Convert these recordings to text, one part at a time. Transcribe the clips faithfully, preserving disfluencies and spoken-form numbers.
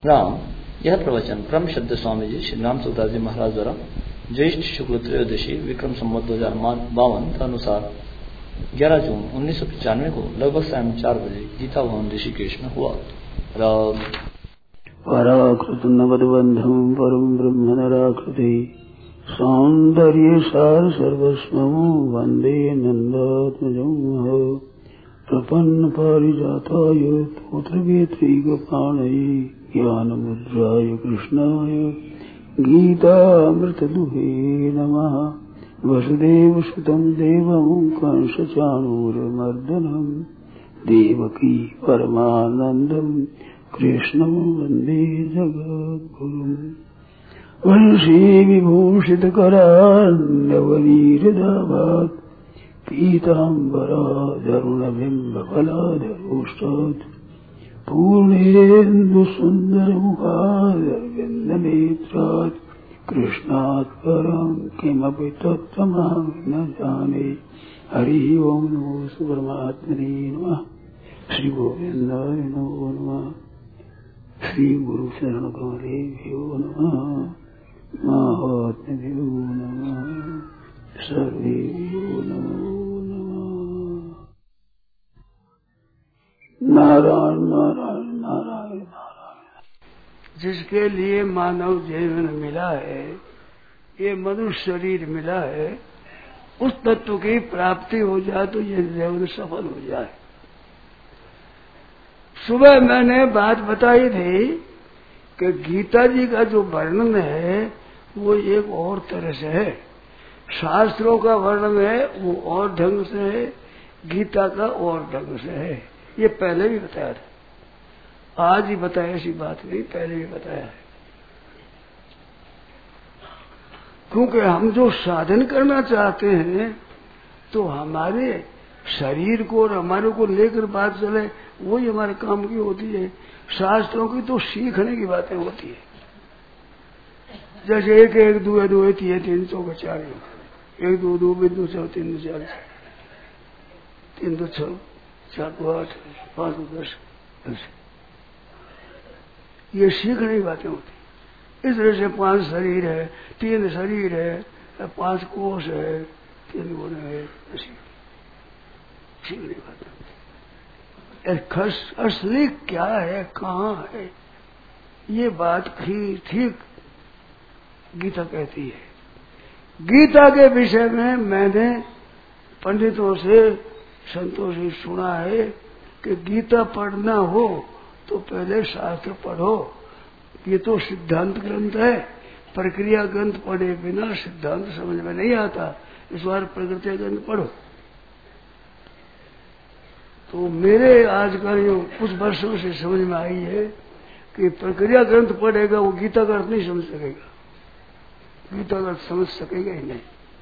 राम। यह प्रवचन ब्रह्म शब्द स्वामी जी श्री राम सुखदास जी महाराज द्वारा ज्येष्ठ शुक्ल त्रयोदशी विक्रम संवत दो हजार बावन के अनुसार ग्यारह जून उन्नीस सौ पचानवे को लगभग शाम चार बजे गीता भवन ऋषिकेश में हुआ। राम। पराकृत नवदबंधम परम ब्रह्म नराकृति सौंदर्य सार सर्वस्वं वंदे नंदात्मजं प्रपन्न पारिजाताय तोत्रवेत्री गोपाणये ज्ञानमुद्राय कृष्णाय गीतामृतदुहे नमः। वसुदेवसुतं देवं कंसचाणूरमर्दनं देवकी परमानन्दं कृष्णं वन्दे जगद्गुरुम्। वंशी विभूषितकरान्नवनीरदाभात् पीताम्बराधरुणबिम्बफलाधरोष्टात् पूर्णेन्दुसुन्दरमुखादरविन्दनेत्रात् कृष्णात् परं किमपि तत्त्वमहं न जाने। हरि ओं नमो परमात्मने नमः। श्री गोविन्दाय नमो नमः। श्री गुरु शरण कमलेभ्यो नमः। महात्म्यो नमः। सर्वेभ्यो नमो नमः। नारायण नारायण नारायण नारायण। जिसके लिए मानव जीवन मिला है, ये मनुष्य शरीर मिला है, उस तत्व की प्राप्ति हो जाए तो ये जीवन सफल हो जाए। सुबह मैंने बात बताई थी कि गीता जी का जो वर्णन है वो एक और तरह से है, शास्त्रों का वर्णन है वो और ढंग से है, गीता का और ढंग से है। ये पहले भी बताया था, आज ही बताया, ऐसी बात नहीं, पहले भी बताया है। क्योंकि हम जो साधन करना चाहते हैं तो हमारे शरीर को और हमारे को लेकर बात चले, वही हमारे काम की होती है। शास्त्रों की तो सीखने की बातें होती है। जैसे एक एक दो दो तीन तीन सौ के चार, एक दो दो बिंदु छह तीन दो चार, तीन दो छह चार दो आठ, पांच दो दस दस, ये सीखने की बातें होती। इस तरह से पांच शरीर है, तीन शरीर है, पांच कोष है, तीन गुण है, सीखने की बातें होती। असली क्या है, कहाँ है, ये बात ठीक गीता कहती है। गीता के विषय में मैंने पंडितों से संतों से सुना है कि गीता पढ़ना हो तो पहले शास्त्र पढ़ो। ये तो सिद्धांत ग्रंथ है, प्रक्रिया ग्रंथ पढ़े बिना सिद्धांत समझ में नहीं आता। इस बार प्रक्रिया ग्रंथ पढ़ो। तो मेरे आजकल जो कुछ वर्षों से समझ में आई है कि प्रक्रिया ग्रंथ पढ़ेगा वो गीता का अर्थ नहीं समझ सकेगा, गीता का अर्थ समझ सकेगा ही नहीं।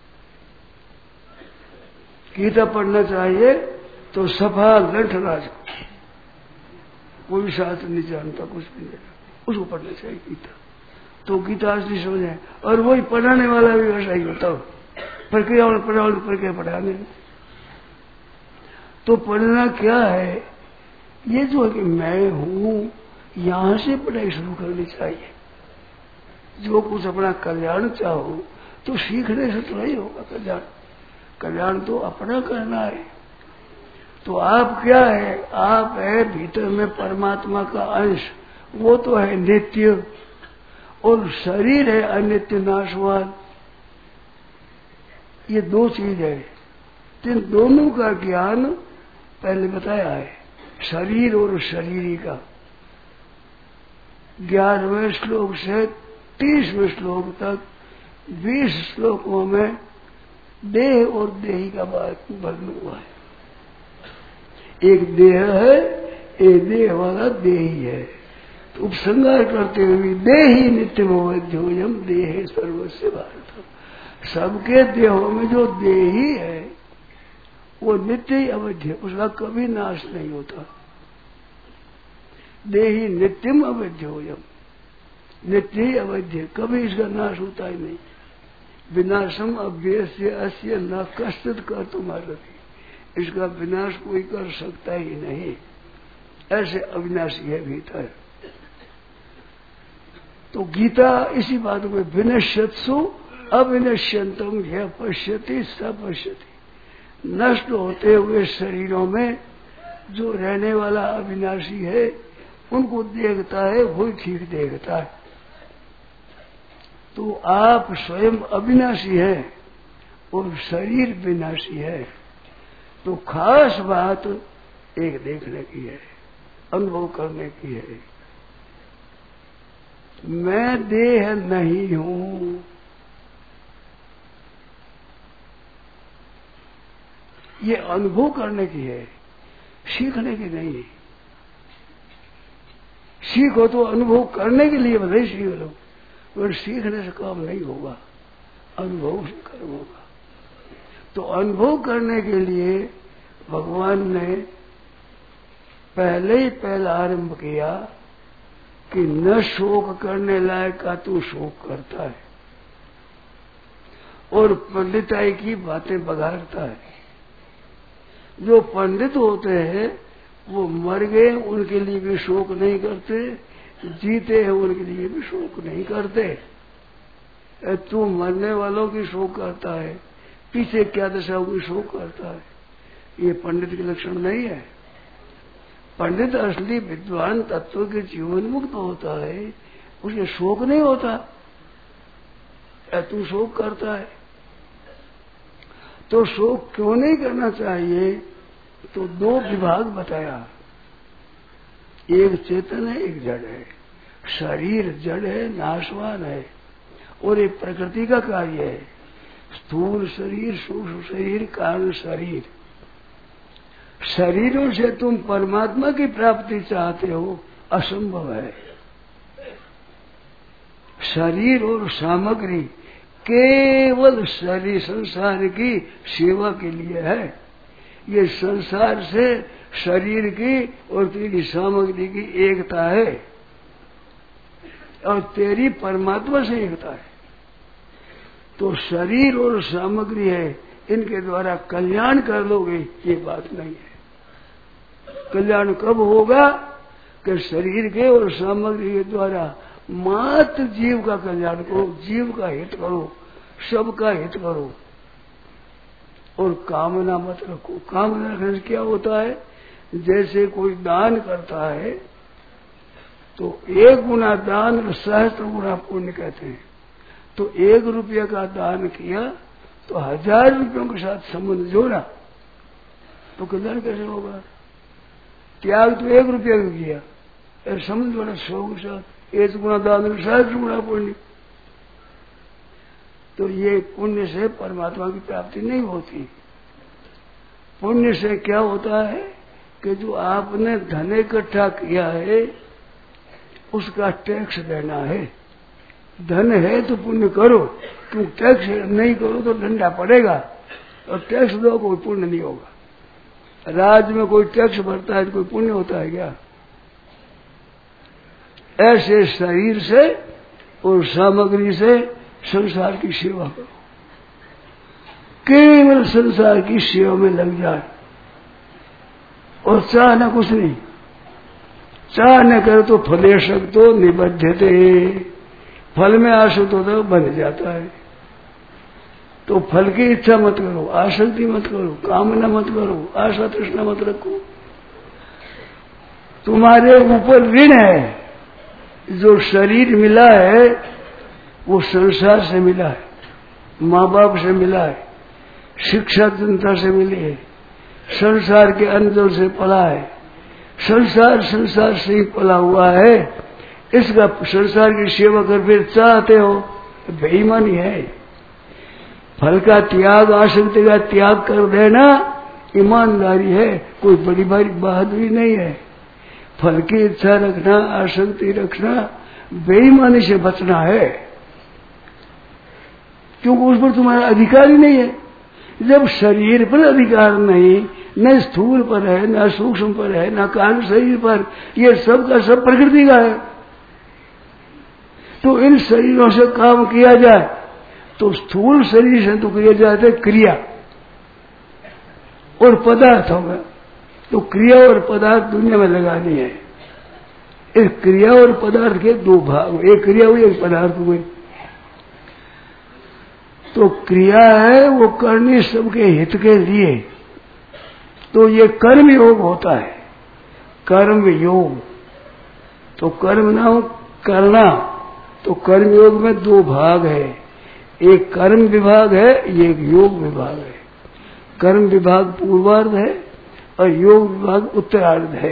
गीता पढ़ना चाहिए तो सफा लठ राज को, कोई शास्त्र नहीं जानता, कुछ भी नहीं, उसको पढ़ना चाहिए गीता, तो गीता असली समझ है। और वही पढ़ाने वाला भी वैसा ही होता हो, प्रक्रिया और पढ़ाने प्रक्रिया पढ़ाने में। तो पढ़ना क्या है, ये जो है कि मैं हूं, यहां से पढ़ाई शुरू करनी चाहिए। जो कुछ अपना कल्याण चाहो तो सीखने से तो नहीं होगा कल्याण, कल्याण तो अपना करना है। तो आप क्या है, आप है भीतर में परमात्मा का अंश, वो तो है नित्य, और शरीर है अनित्य नाशवान। ये दो चीज है, इन दोनों का ज्ञान पहले बताया है, शरीर और शरीरी का। ग्यारहवें श्लोक से तीसवें श्लोक तक बीस श्लोकों में देह और देही का वर्णन हुआ है। एक देह है, एक देह वाला देही है। तो उपसंहार करते हुए देही नित्यमोध्यम देहे सर्वस्व भारत, सबके देहों में जो देही है वो नित्य ही अवध्य, उसका कभी नाश नहीं होता। देही नित्यम अवध्योयम, नित्य ही अवध्य, कभी इसका नाश होता ही नहीं। विनाशम अव्यस्य अस्य न कष्टित कर तुम्हारा, इसका विनाश कोई कर सकता ही नहीं। ऐसे अविनाशी है भीतर। तो गीता इसी बात को विनश्यत्सु अविनश्यंतम यह पश्यति स पश्यति। नष्ट होते हुए शरीरों में जो रहने वाला अविनाशी है उनको देखता है, वही ठीक देखता है। तो आप स्वयं अविनाशी है और शरीर विनाशी है। तो खास बात एक देखने की है, अनुभव करने की है। मैं देह नहीं हूं, ये अनुभव करने की है, सीखने की नहीं है। सीखो तो अनुभव करने के लिए भले सीख लो, पर सीखने से काम नहीं होगा, अनुभव से कर्म होगा। तो अनुभव करने के लिए भगवान ने पहले ही पहला आरंभ किया कि न शोक करने लायक का तू शोक करता है और पंडिताई की बातें बघाड़ता है। जो पंडित होते हैं वो मर गए उनके लिए भी शोक नहीं करते, जीते हैं उनके लिए भी शोक नहीं करते। तू मरने वालों की शोक करता है, पीछे क्या दशा हुई शोक करता है, ये पंडित के लक्षण नहीं है। पंडित असली विद्वान तत्व के जीवन मुक्त होता है, उसे शोक नहीं होता, तू शोक करता है। तो शोक क्यों नहीं करना चाहिए? तो दो विभाग बताया, एक चेतन है एक जड़ है। शरीर जड़ है, नाशवान है, और एक प्रकृति का कार्य है। स्थूल शरीर, सूक्ष्म शरीर, कारण शरीर। शरीरों से तुम परमात्मा की प्राप्ति चाहते हो, असंभव है। शरीर और सामग्री केवल शरीर संसार की सेवा के लिए है। ये संसार से शरीर की और तेरी सामग्री की एकता है, और तेरी परमात्मा से एकता है। तो शरीर और सामग्री है, इनके द्वारा कल्याण कर लोगे, ये बात नहीं है। कल्याण कब होगा? कि शरीर के और सामग्री के द्वारा मात्र जीव का कल्याण करो, जीव का हित करो, सबका हित करो, और कामना मत रखो। कामना रखने से क्या होता है? जैसे कोई दान करता है तो एक गुना दान और सहस्त्र गुना पुण्य कहते हैं। तो एक रुपये का दान किया तो हजार रुपयों के साथ संबंध जोड़ा, तो कल्याण कैसे होगा? त्याग तो एक रुपया का किया, और संबंध जोड़ा सौ के साथ, एक गुना दान और सहस्त्र गुना पुण्य। तो ये पुण्य से परमात्मा की प्राप्ति नहीं होती। पुण्य से क्या होता है कि जो आपने धन इकट्ठा किया है उसका टैक्स देना है। धन है तो पुण्य करो, क्यों टैक्स नहीं करो तो डंडा पड़ेगा, और टैक्स दो कोई पुण्य नहीं होगा। राज्य में कोई टैक्स भरता है तो कोई पुण्य होता है क्या? ऐसे शरीर से और सामग्री से संसार की सेवा करो, केवल संसार की सेवा में लग जाए, और चाहना कुछ नहीं। चाह न करे तो फलेशक तो निबद्धते, फल में आसक्त होता है बन जाता है। तो फल की इच्छा मत करो, आसक्ति मत करो, कामना मत करो, आशा तृष्णा मत रखो। तुम्हारे ऊपर ऋण है, जो शरीर मिला है वो संसार से मिला है, माँ बाप से मिला है, शिक्षा जनता से मिली है, संसार के अंदर से पला है। संसार संसार से ही पला हुआ है, इसका संसार की सेवा कर फिर चाहते हो, बेईमानी है। फल का त्याग, आसक्ति का त्याग कर देना ईमानदारी है, कोई बड़ी बड़ी बहादुरी नहीं है। फल की इच्छा रखना, आसक्ति रखना, बेईमानी से बचना है, क्योंकि उस पर तुम्हारा अधिकार ही नहीं है। जब शरीर पर अधिकार नहीं, न स्थूल पर है, न सूक्ष्म पर है, न कारण शरीर पर, ये सब का सब प्रकृति का है। तो इन शरीरों से काम किया जाए तो स्थूल शरीर से तो किया जाता है क्रिया और पदार्थ होगा। तो क्रिया और पदार्थ दुनिया में लगानी है, एक क्रिया और पदार्थ के दो भाग, एक क्रिया हुई एक पदार्थ हुए। तो क्रिया है वो करनी सबके हित के लिए, तो ये कर्म योग होता है, कर्म योग। तो कर्म ना हो करना, तो कर्म योग में दो भाग है, एक कर्म विभाग है, एक योग विभाग है। कर्म विभाग पूर्वार्ध है और योग विभाग उत्तरार्ध है।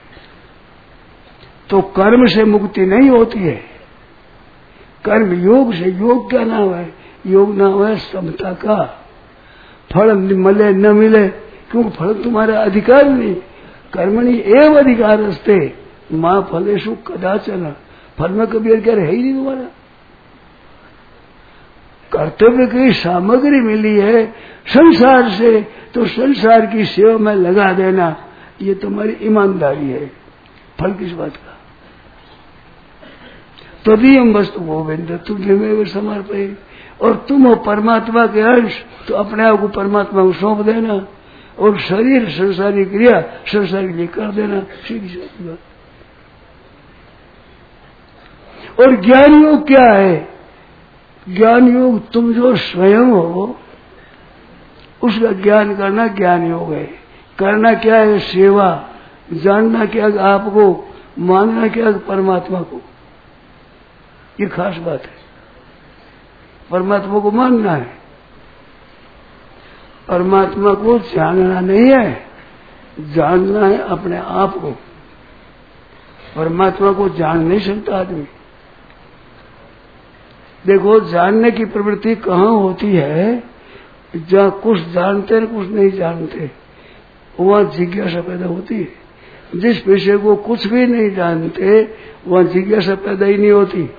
तो कर्म से मुक्ति नहीं होती है, कर्म योग से। योग क्या नाम है? योग नाम है समता का। फल मिले न मिले, क्योंकि फल तुम्हारा अधिकार नहीं। कर्मणि एव अधिकार अस्ते मां फलेषु कदाचन। फल में कभी अधिकार है ही नहीं तुम्हारा। कर्तव्य की सामग्री मिली है संसार से, तो संसार की सेवा में लगा देना, ये तुम्हारी ईमानदारी है। फल किस बात का? तदीयम वस्तु गोविंद तुझमें समर्पय। और तुम हो परमात्मा के अंश, तो अपने आप को परमात्मा को सौंप देना, और शरीर संसारी क्रिया संसार के लिए कर देना, सीधी सीधी बात। और ज्ञान योग क्या है? ज्ञान योग तुम जो स्वयं हो उसका ज्ञान करना ज्ञान योग है। करना क्या है? सेवा। जानना क्या है? आपको। मानना क्या है? परमात्मा को। ये खास बात है। परमात्मा को मानना है, परमात्मा को जानना नहीं है, जानना है अपने आप को। परमात्मा को जान नहीं सकता आदमी। देखो, जानने की प्रवृत्ति कहाँ होती है? जहाँ कुछ जानते हैं कुछ नहीं जानते, वहाँ जिज्ञासा पैदा होती है। जिस विषय को कुछ भी नहीं जानते वहाँ जिज्ञासा पैदा ही नहीं होती।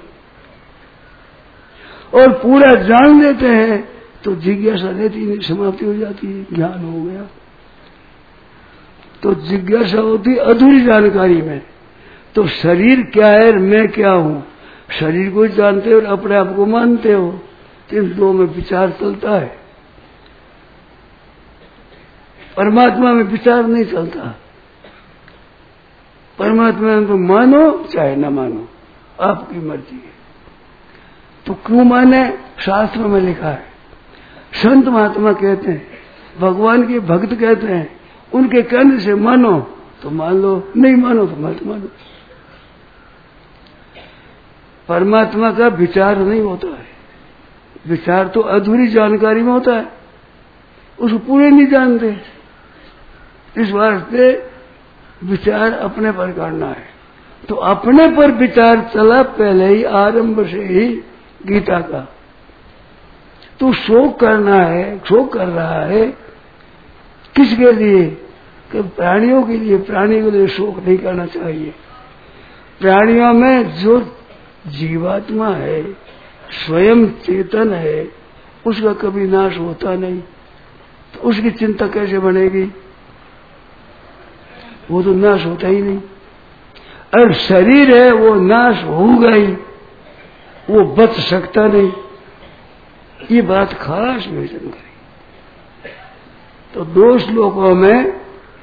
और पूरा जान लेते हैं तो जिज्ञासा रहती नहीं, समाप्ति हो जाती है, ज्ञान हो गया। तो जिज्ञासा होती अधूरी जानकारी में। तो शरीर क्या है, मैं क्या हूँ, शरीर को जानते हो और अपने आप को मानते हो, तो इन दो में विचार चलता है। परमात्मा में विचार नहीं चलता। परमात्मा में तो मानो चाहे न मानो, आपकी मर्जी है। तो क्यों माने? शास्त्र में लिखा है। संत महात्मा कहते हैं, भगवान के भक्त कहते हैं, उनके कहने से मानो तो मान लो, नहीं मानो तो मत मानो। परमात्मा का विचार नहीं होता है। विचार तो अधूरी जानकारी में होता है, उसको पूरे नहीं जानते। इस वास्ते विचार अपने पर करना है। तो अपने पर विचार चला पहले ही, आरंभ से ही गीता का। तो शोक करना है, शोक कर रहा है किसके लिए? कि प्राणियों के लिए। प्राणी के लिए शोक नहीं करना चाहिए। प्राणियों में जो जीवात्मा है, स्वयं चेतन है, उसका कभी नाश होता नहीं, तो उसकी चिंता कैसे बनेगी? वो तो नाश होता ही नहीं। और शरीर है वो नाश होगा ही, वो बच सकता नहीं। ये बात खास विवेचन करी। तो दो श्लोकों में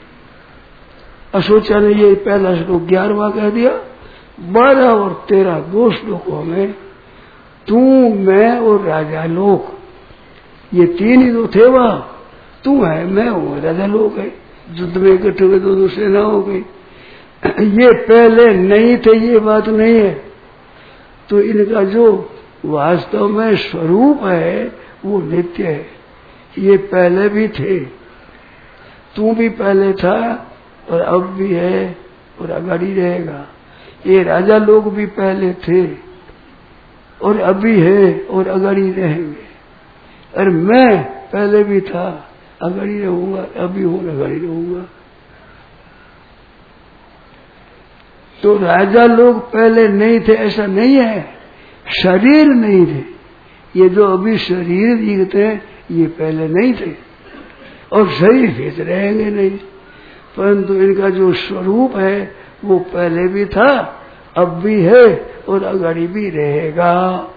अशोचा ने ये पहला श्लोक ग्यारहवां कह दिया, बारह और तेरह दो श्लोकों में तू, मैं और राजा लोक, ये तीन ही तो थे वहां। तू है, मैं हूं, राजा लोक है। युद्ध में इकट्ठे हुए दोनों सेना हो गई। ये पहले नहीं थे, ये बात नहीं है। तो इनका जो वास्तव में स्वरूप है वो नित्य है। ये पहले भी थे, तू भी पहले था और अब भी है और आगाड़ी रहेगा। ये राजा लोग भी पहले थे और अभी है और आगाड़ी रहेंगे। और मैं पहले भी था, आगाड़ी रहूंगा, अभी हूं, आगाड़ी रहूंगा। तो राजा लोग पहले नहीं थे ऐसा नहीं है, शरीर नहीं थे। ये जो अभी शरीर दिखते हैं ये पहले नहीं थे और शरीर फिर रहेंगे नहीं, परंतु इनका जो स्वरूप है वो पहले भी था, अब भी है और आगाड़ी भी रहेगा।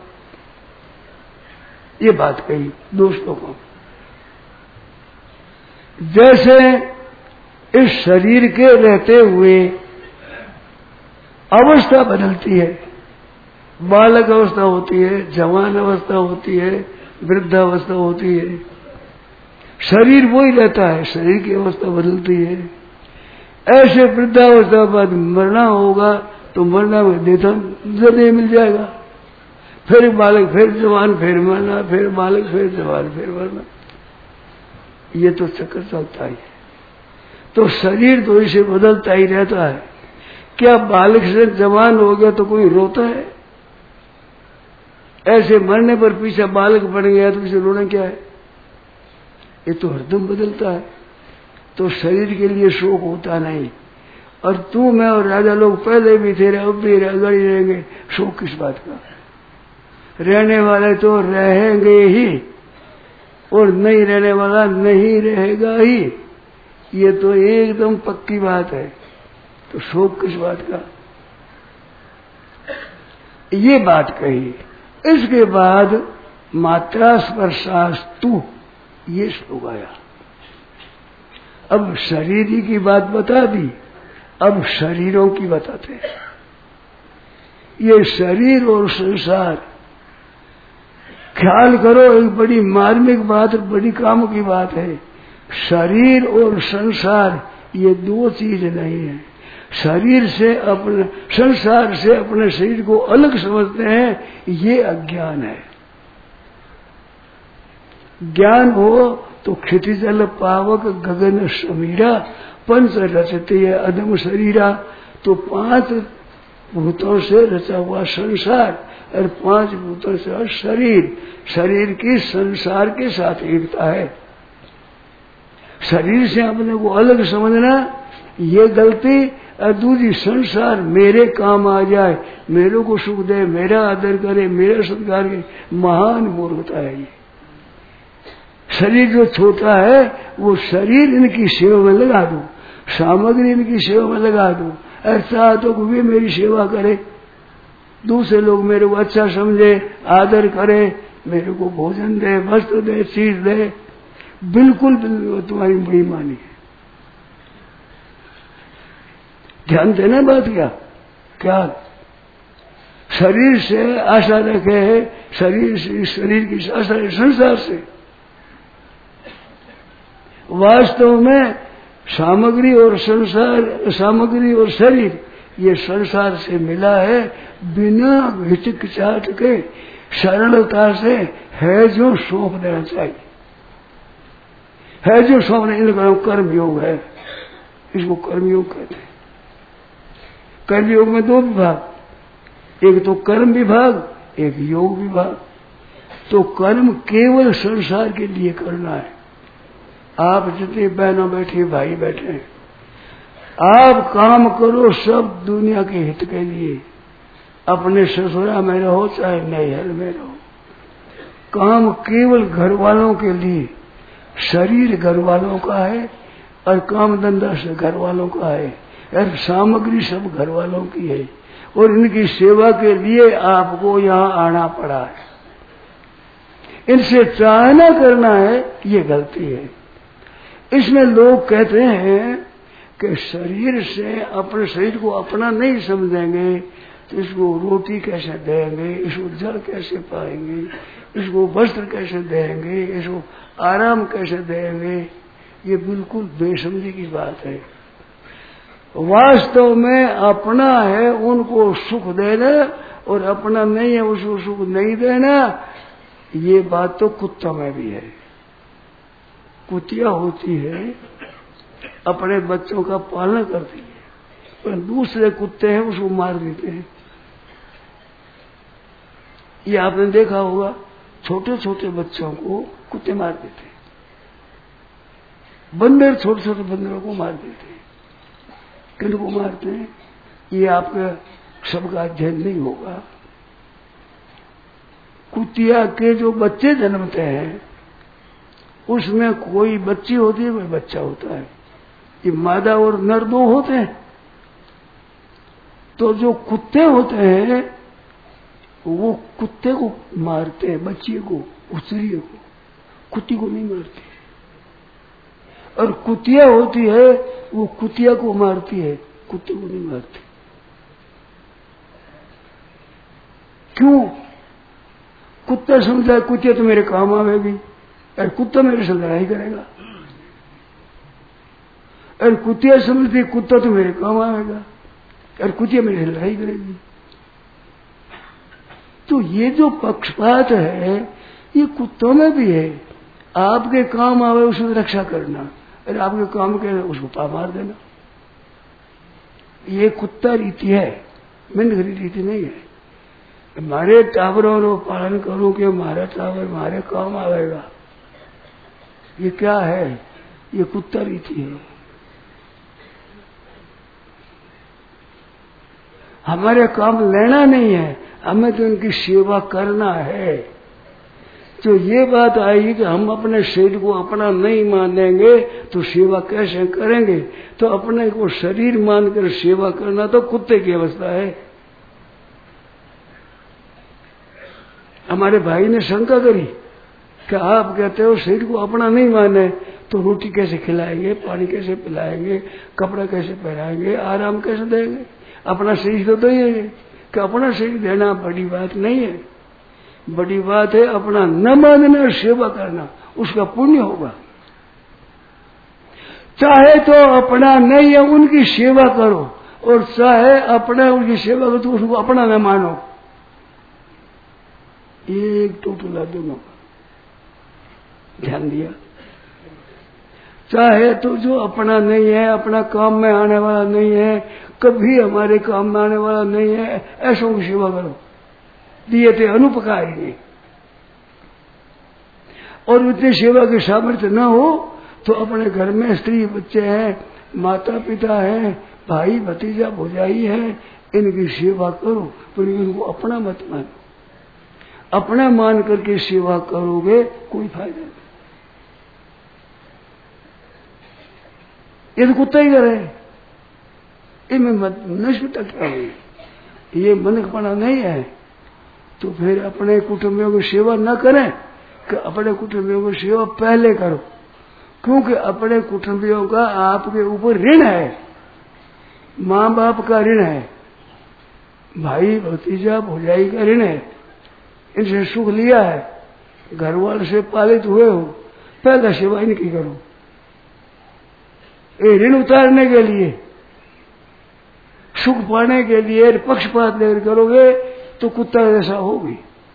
ये बात कही दोस्तों को। जैसे इस शरीर के रहते हुए अवस्था बदलती है, बालक अवस्था होती है, जवान अवस्था होती है, वृद्धावस्था होती है। शरीर वही रहता है, शरीर की अवस्था बदलती है। ऐसे वृद्धावस्था बाद मरना होगा तो मरना में देता जल्दी मिल जाएगा, फिर बालक, फिर जवान, फिर मरना, फिर बालक, फिर जवान, फिर मरना। ये तो चक्कर चलता ही है। तो शरीर तो इसे बदलता ही रहता है। क्या बालक से जवान हो गया तो कोई रोता है? ऐसे मरने पर पीछे बालक बन गया तो इसे रोना क्या है? ये तो हरदम बदलता है। तो शरीर के लिए शोक होता नहीं। और तू, मैं और राजा लोग पहले भी थे, अब भी अगर ही रहेंगे, शोक किस बात का? रहने वाले तो रहेंगे ही और नहीं रहने वाला नहीं रहेगा ही। ये तो एकदम पक्की बात है। तो शोक किस बात का? ये बात कही। इसके बाद मात्रा स्पर्शास्तु ये श्लोक आया। अब शरीर की बात बता दी, अब शरीरों की बताते हैं। ये शरीर और संसार, ख्याल करो, एक बड़ी मार्मिक बात, बड़ी काम की बात है। शरीर और संसार ये दो चीज नहीं है। शरीर से अपने, संसार से अपने शरीर को अलग समझते हैं, ये अज्ञान है। ज्ञान हो तो क्षिति जल पावक गगन समीरा पंच रचते अदम शरीरा। तो पांच भूतों से रचा हुआ संसार और पांच भूतों से शरीर, शरीर की संसार के साथ एकता है। शरीर से अपने को अलग समझना ये गलती, और दूसरी संसार मेरे काम आ जाए, मेरे को सुख दे, मेरा आदर करे, मेरा सत्कार करे, महान मूर्खता है ये। शरीर जो छोटा है वो शरीर इनकी सेवा में लगा दूं, सामग्री इनकी सेवा में लगा दूं, ऐसा तो वे मेरी सेवा करे, दूसरे लोग मेरे को अच्छा समझे, आदर करे, मेरे को भोजन दे, वस्त्र दे, चीज दे, बिल्कुल बिल्कुल तुम्हारी बेईमानी है। ध्यान देना बात क्या क्या शरीर से आशा रखे है, शरीर से, शरीर की आशा है संसार से। वास्तव में सामग्री और संसार, सामग्री और शरीर ये संसार से मिला है, बिना हिचकिचाहट के सरलता से है जो सौंप देना चाहिए। है जो सौंपने, इनका कर्म योग है, इसको कर्मयोग कहते हैं। कर्मयोग में दो विभाग, एक तो कर्म विभाग, एक योग विभाग। तो कर्म केवल संसार के लिए करना है। आप जितने बहनों बैठे, भाई बैठे, आप काम करो सब दुनिया के हित के लिए। अपने ससुरा में रहो चाहे नैहर में रहो, काम केवल घर वालों के लिए। शरीर घर वालों का है और काम धंधा से घर वालों का है, और सामग्री सब घर वालों की है, और इनकी सेवा के लिए आपको यहाँ आना पड़ा है। इनसे चाहना करना है, ये गलती है। इसमें लोग कहते हैं कि शरीर से, अपने शरीर को अपना नहीं समझेंगे तो इसको रोटी कैसे देंगे, इसको जल कैसे पाएंगे, इसको वस्त्र कैसे देंगे, इसको आराम कैसे देंगे। ये बिल्कुल बेसमझी की बात है। वास्तव में अपना है उनको सुख देना, और अपना नहीं है उसको सुख नहीं देना। ये बात तो कुत्ता में भी है। कुतिया होती है, अपने बच्चों का पालन करती है, पर दूसरे कुत्ते हैं उसको मार देते हैं। ये आपने देखा होगा, छोटे छोटे बच्चों को कुत्ते मार देते हैं, बंदर छोटे छोटे बंदरों को मार देते हैं। किनको मारते हैं ये आपका सबका अध्ययन नहीं होगा। कुतिया के जो बच्चे जन्मते हैं उसमें कोई बच्ची होती है, कोई बच्चा होता है। ये मादा और नर दो होते हैं। तो जो कुत्ते होते हैं वो कुत्ते को मारते हैं, बच्ची को, उछरिए को, कुत्ती को नहीं मारती। और कुतिया होती है वो कुतिया को मारती है, कुत्ते को नहीं मारती। क्यों? कुत्ता समझा कुत्ते तो मेरे काम आवेगी, और कुत्ता मेरे से लड़ाई करेगा। और कुत्तिया समझती कुत्ता तो मेरे काम आएगा, और कुत्तिया मेरे से लड़ाई करेगी। तो ये जो पक्षपात है ये कुत्तों में भी है। आपके काम आवे उसकी रक्षा करना, और आपके काम के उसको पा मार देना। ये कुत्ता रीति है, मिंदगरी रीति नहीं है। हमारे टावरों को पालन करो कि हमारा टावर हमारे काम आवेगा, ये क्या है? ये कुत्ता रीति है। हमारे काम लेना नहीं है, हमें तो उनकी सेवा करना है। तो ये बात आएगी कि हम अपने शरीर को अपना नहीं मानेंगे तो सेवा कैसे करेंगे? तो अपने को शरीर मानकर सेवा करना तो कुत्ते की अवस्था है। हमारे भाई ने शंका करी कि आप कहते हो शरीर को अपना नहीं माने तो रोटी कैसे खिलाएंगे, पानी कैसे पिलाएंगे, कपड़ा कैसे पहनाएंगे, आराम कैसे देंगे? अपना शरीर तो देंगे कि अपना शरीर देना बड़ी बात नहीं है। बड़ी बात है अपना न मानना और सेवा करना, उसका पुण्य होगा। चाहे तो अपना नहीं है उनकी सेवा करो, और चाहे अपना उनकी सेवा करो तो उसको अपना न मानो। एक टोटला दोनों का ध्यान दिया। चाहे तो जो अपना नहीं है, अपना काम में आने वाला नहीं है, कभी हमारे काम में आने वाला नहीं है, ऐसों की सेवा करो। दिए थे अनुपकारी नहीं, और इतनी सेवा की सामर्थ्य न हो तो अपने घर में स्त्री बच्चे हैं, माता पिता हैं, भाई भतीजा भौजाई है, इनकी सेवा करो, पर इनको अपना मत मानो। अपना मान करके सेवा करोगे कोई फायदा नहीं। ये तो कुत्ता ही करे, इनमें नष्टता क्या हुई? ये मनकपना नहीं है। तो फिर अपने कुटुंबियों की सेवा न करें कि अपने कुटुंबियों की सेवा पहले करो, क्योंकि अपने कुटुंबियों का आपके ऊपर ऋण है। माँ बाप का ऋण है, भाई भतीजा भौजाई का ऋण है, इनसे सुख लिया है, घर वाले से पालित हुए हो, पहले सेवा इनकी करो। ये ऋण उतारने के लिए, सुख पाने के लिए पक्षपात लेकर करोगे तो कुत्ता जैसा होगी,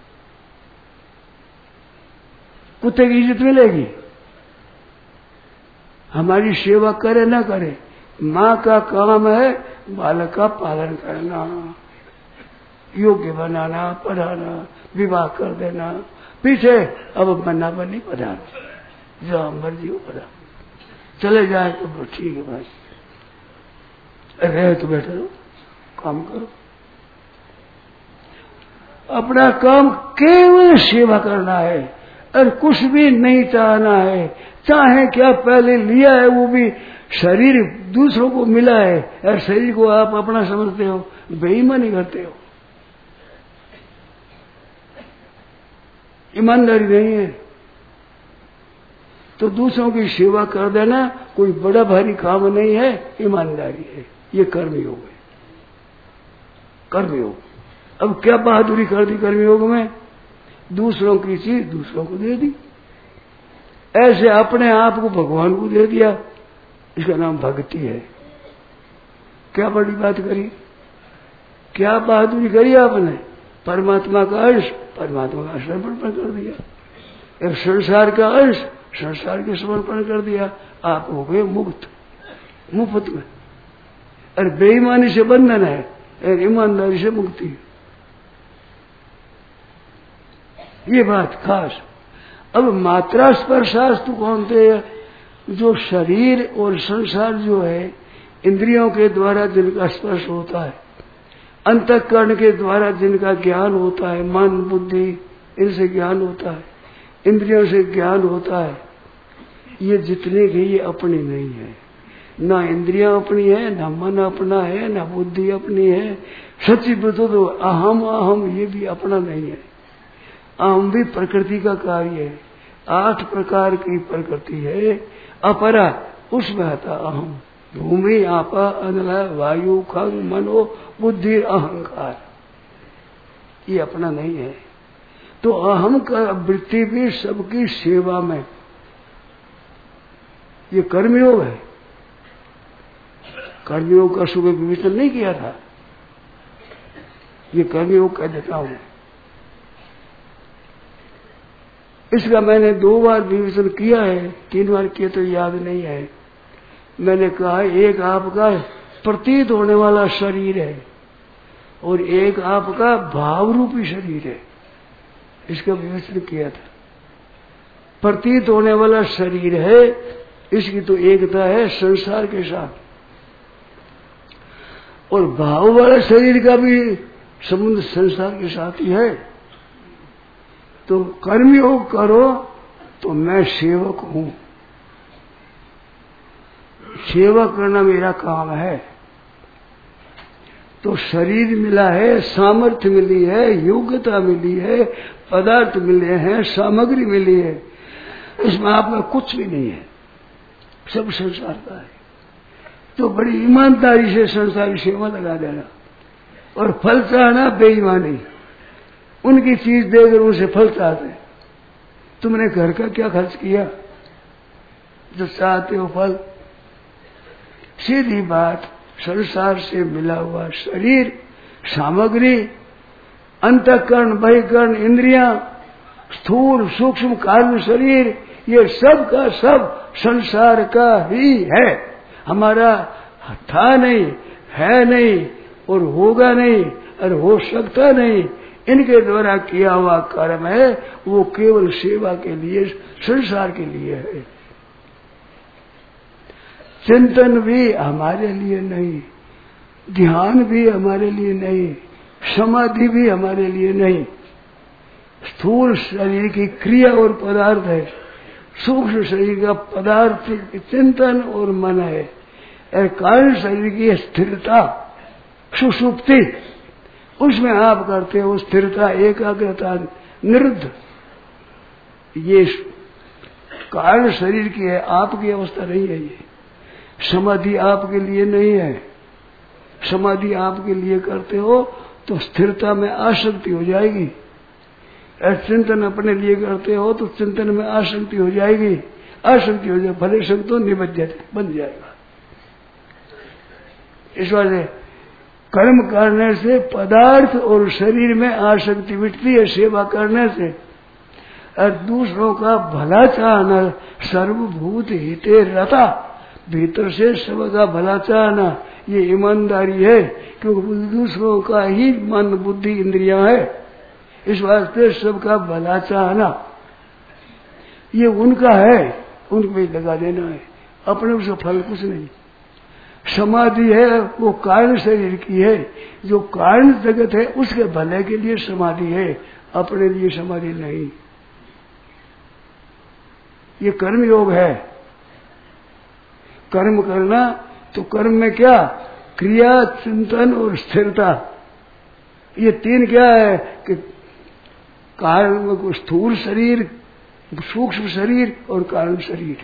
कुत्ते की इज्जत मिलेगी। हमारी सेवा करे ना करे, माँ का काम है बालक का पालन करना, योग्य बनाना, पढ़ाना, विवाह कर देना, पीछे अब बन्ना बन्नी पढ़ाना, जहाँ मर्जी हो पढ़ा, चले जाए तो ठीक है भाई, रहे तो बैठे रहो, काम करो। अपना काम केवल सेवा करना है और कुछ भी नहीं चाहना है। चाहे क्या पहले लिया है वो भी शरीर दूसरों को मिला है, और शरीर को आप अपना समझते हो, बेईमानी करते हो, ईमानदारी नहीं है। तो दूसरों की सेवा कर देना कोई बड़ा भारी काम नहीं है, ईमानदारी है। ये कर्मयोग है, कर्मयोग। अब क्या बहादुरी कर दी कर्मयोग में? दूसरों की चीज दूसरों को दे दी, ऐसे अपने आप को भगवान को दे दिया, इसका नाम भक्ति है। क्या बड़ी बात करी, क्या बहादुरी करी आपने? परमात्मा का अंश परमात्मा का समर्पण कर दिया, एक संसार का अंश संसार के समर्पण कर दिया, आप हो गए मुक्त, मुफ्त में। और बेईमानी से बंधन है और ईमानदारी से मुक्ति है। ये बात खास। अब मात्रा स्पर्शास्तु कौन थे? जो शरीर और संसार जो है इंद्रियों के द्वारा जिनका स्पर्श होता है, अंतःकरण के द्वारा जिनका ज्ञान होता है, मन बुद्धि इनसे ज्ञान होता है, इंद्रियों से ज्ञान होता है, ये जितने के ये अपनी नहीं है। ना इंद्रियां अपनी है, ना मन अपना है, ना बुद्धि अपनी है। सच्ची बुद्धि तो अहम अहम ये भी अपना नहीं है। अहम भी प्रकृति का कार्य है। आठ प्रकार की प्रकृति है। अपरा उसमें आता अहम, भूमि आपा अनल वायु खग मनो बुद्धि अहंकार। ये अपना नहीं है। तो अहम का वृत्ति भी सबकी सेवा में, ये कर्मयोग है। कर्मयोग का सुबह विवेचन नहीं किया था, ये कर्मयोग कह देता हूं। इसका मैंने दो बार विवेचन किया है, तीन बार किया तो याद नहीं है। मैंने कहा एक आपका प्रतीत होने वाला शरीर है और एक आपका भाव रूपी शरीर है, इसका विवेचन किया था। प्रतीत होने वाला शरीर है, इसकी तो एकता है संसार के साथ, और भाव वाला शरीर का भी संबंध संसार के साथ ही है। तो कर्मयोग करो तो मैं सेवक हूं, सेवा करना मेरा काम है। तो शरीर मिला है, सामर्थ्य मिली है, योग्यता मिली है, पदार्थ मिले हैं, सामग्री मिली है, इसमें आपका कुछ भी नहीं है, सब संसार का है। तो बड़ी ईमानदारी से संसार की सेवा लगा देना, और फल चाहना बेईमानी, उनकी चीज देकर उनसे फल चाहते। तुमने घर का क्या खर्च किया जो चाहते हो फल? सीधी बात, संसार से मिला हुआ शरीर, सामग्री, अंतःकरण, बहिकरण, इंद्रियां, स्थूल सूक्ष्म कारण शरीर, ये सब का सब संसार का ही है, हमारा था नहीं, है नहीं, और होगा नहीं, और हो सकता नहीं। इनके द्वारा किया हुआ कर्म है, वो केवल सेवा के लिए, संसार के लिए है। चिंतन भी हमारे लिए नहीं, ध्यान भी हमारे लिए नहीं, समाधि भी हमारे लिए नहीं। स्थूल शरीर की क्रिया और पदार्थ है, सूक्ष्म शरीर का पदार्थ चिंतन और मन है, और कारण शरीर की स्थिरता सुषुप्ति, उसमें आप करते हो स्थिरता, एकाग्रता, निरुद्ध। ये कारण शरीर की है, आपकी अवस्था नहीं है। ये समाधि आपके लिए नहीं है। समाधि आपके लिए करते हो तो स्थिरता में आसक्ति हो जाएगी, और चिंतन अपने लिए करते हो तो चिंतन में आसक्ति हो जाएगी। आसक्ति हो जाए भले शब्द तो निबद्ध बन जाएगा। इस वजह कर्म करने से पदार्थ और शरीर में आसक्ति मिटती है, सेवा करने से। और दूसरों का भला चाहना, सर्वभूत हिते रता, भीतर से सबका भला चाहना, ये ईमानदारी है, क्योंकि दूसरों का ही मन बुद्धि इंद्रियां है। इस वास्ते सबका भला चाहना ये उनका है, उनको भी लगा देना है, अपने उसका फल कुछ नहीं। समाधि है वो कारण शरीर की है, जो कारण जगत है उसके भले के लिए समाधि है, अपने लिए समाधि नहीं। ये कर्म योग है। कर्म करना तो कर्म में क्या, क्रिया, चिंतन और स्थिरता, ये तीन क्या है कि कारण को स्थूल शरीर, सूक्ष्म शरीर और कारण शरीर।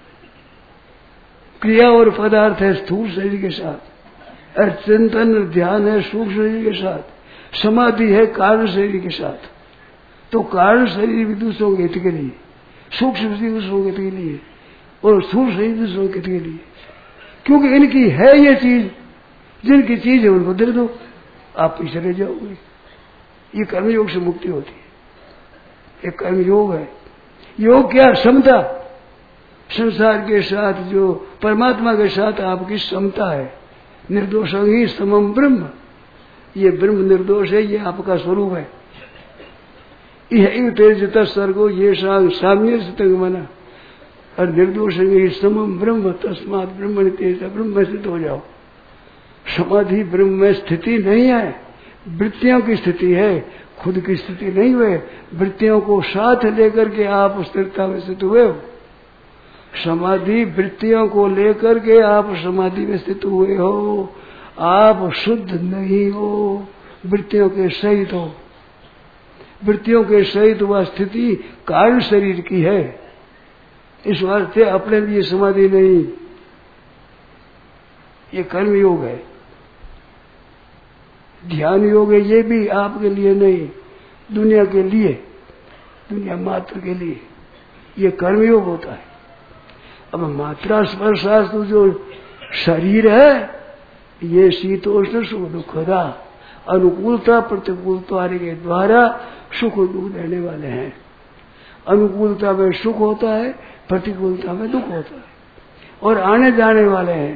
क्रिया और पदार्थ है स्थूल शरीर के साथ, और चिंतन ध्यान है सूक्ष्म शरीर के साथ, समाधि है कारण शरीर के साथ। तो कारण शरीर भी दूसरों के हित के लिए, सूक्ष्म शरीर दूसरों के हित के लिए, और स्थूल शरीर दूसरों के हित के लिए, क्योंकि इनकी है ये चीज, जिनकी चीज है उनको दे दो, आप पीछे रह जाओगे। ये कर्मयोग से मुक्ति होती है। एक कर्मयोग है। योग क्या, समता, संसार के साथ जो परमात्मा के साथ आपकी समता है। निर्दोष ही समम ब्रह्म, ये ब्रह्म निर्दोष है, ये आपका स्वरूप है। यह तेज सर्गो ये साम्य तक मना, और निर्दोष ही समम ब्रह्म, तस्मात ब्रह्म तेज, ब्रह्म में स्थित हो जाओ। समाधि ब्रह्म में स्थिति नहीं है, वृत्तियों की स्थिति है, खुद की स्थिति नहीं हुए। वृत्तियों को साथ लेकर के आप स्थिरता में स्थित हुए हो। समाधि वृत्तियों को लेकर के आप समाधि में स्थित हुए हो, आप शुद्ध नहीं हो, वृत्तियों के सहित हो। वृत्तियों के सहित वह स्थिति कारण शरीर की है, इस वास्ते अपने लिए समाधि नहीं। ये कर्म योग है। ध्यान योग है ये भी आपके लिए नहीं, दुनिया के लिए, दुनिया मात्र के लिए ये कर्मयोग होता है। अब मात्रा स्पर्शास्त्र जो शरीर है ये शीतोष्ण सुख दुख का अनुकूलता प्रतिकूलता के द्वारा सुख दुख देने वाले हैं। अनुकूलता में सुख होता है, प्रतिकूलता में दुख होता है, और आने जाने वाले हैं।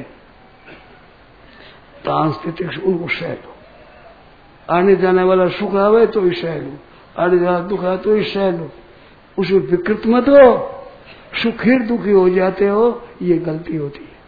तांस्थित उनको सह लो, आने जाने वाला सुख आवे तो ही सह लो, आने जाने दुख आवे तो ही सह लो, उसमें विकृत मत हो। सुखी दुखी हो जाते हो, ये गलती होती है।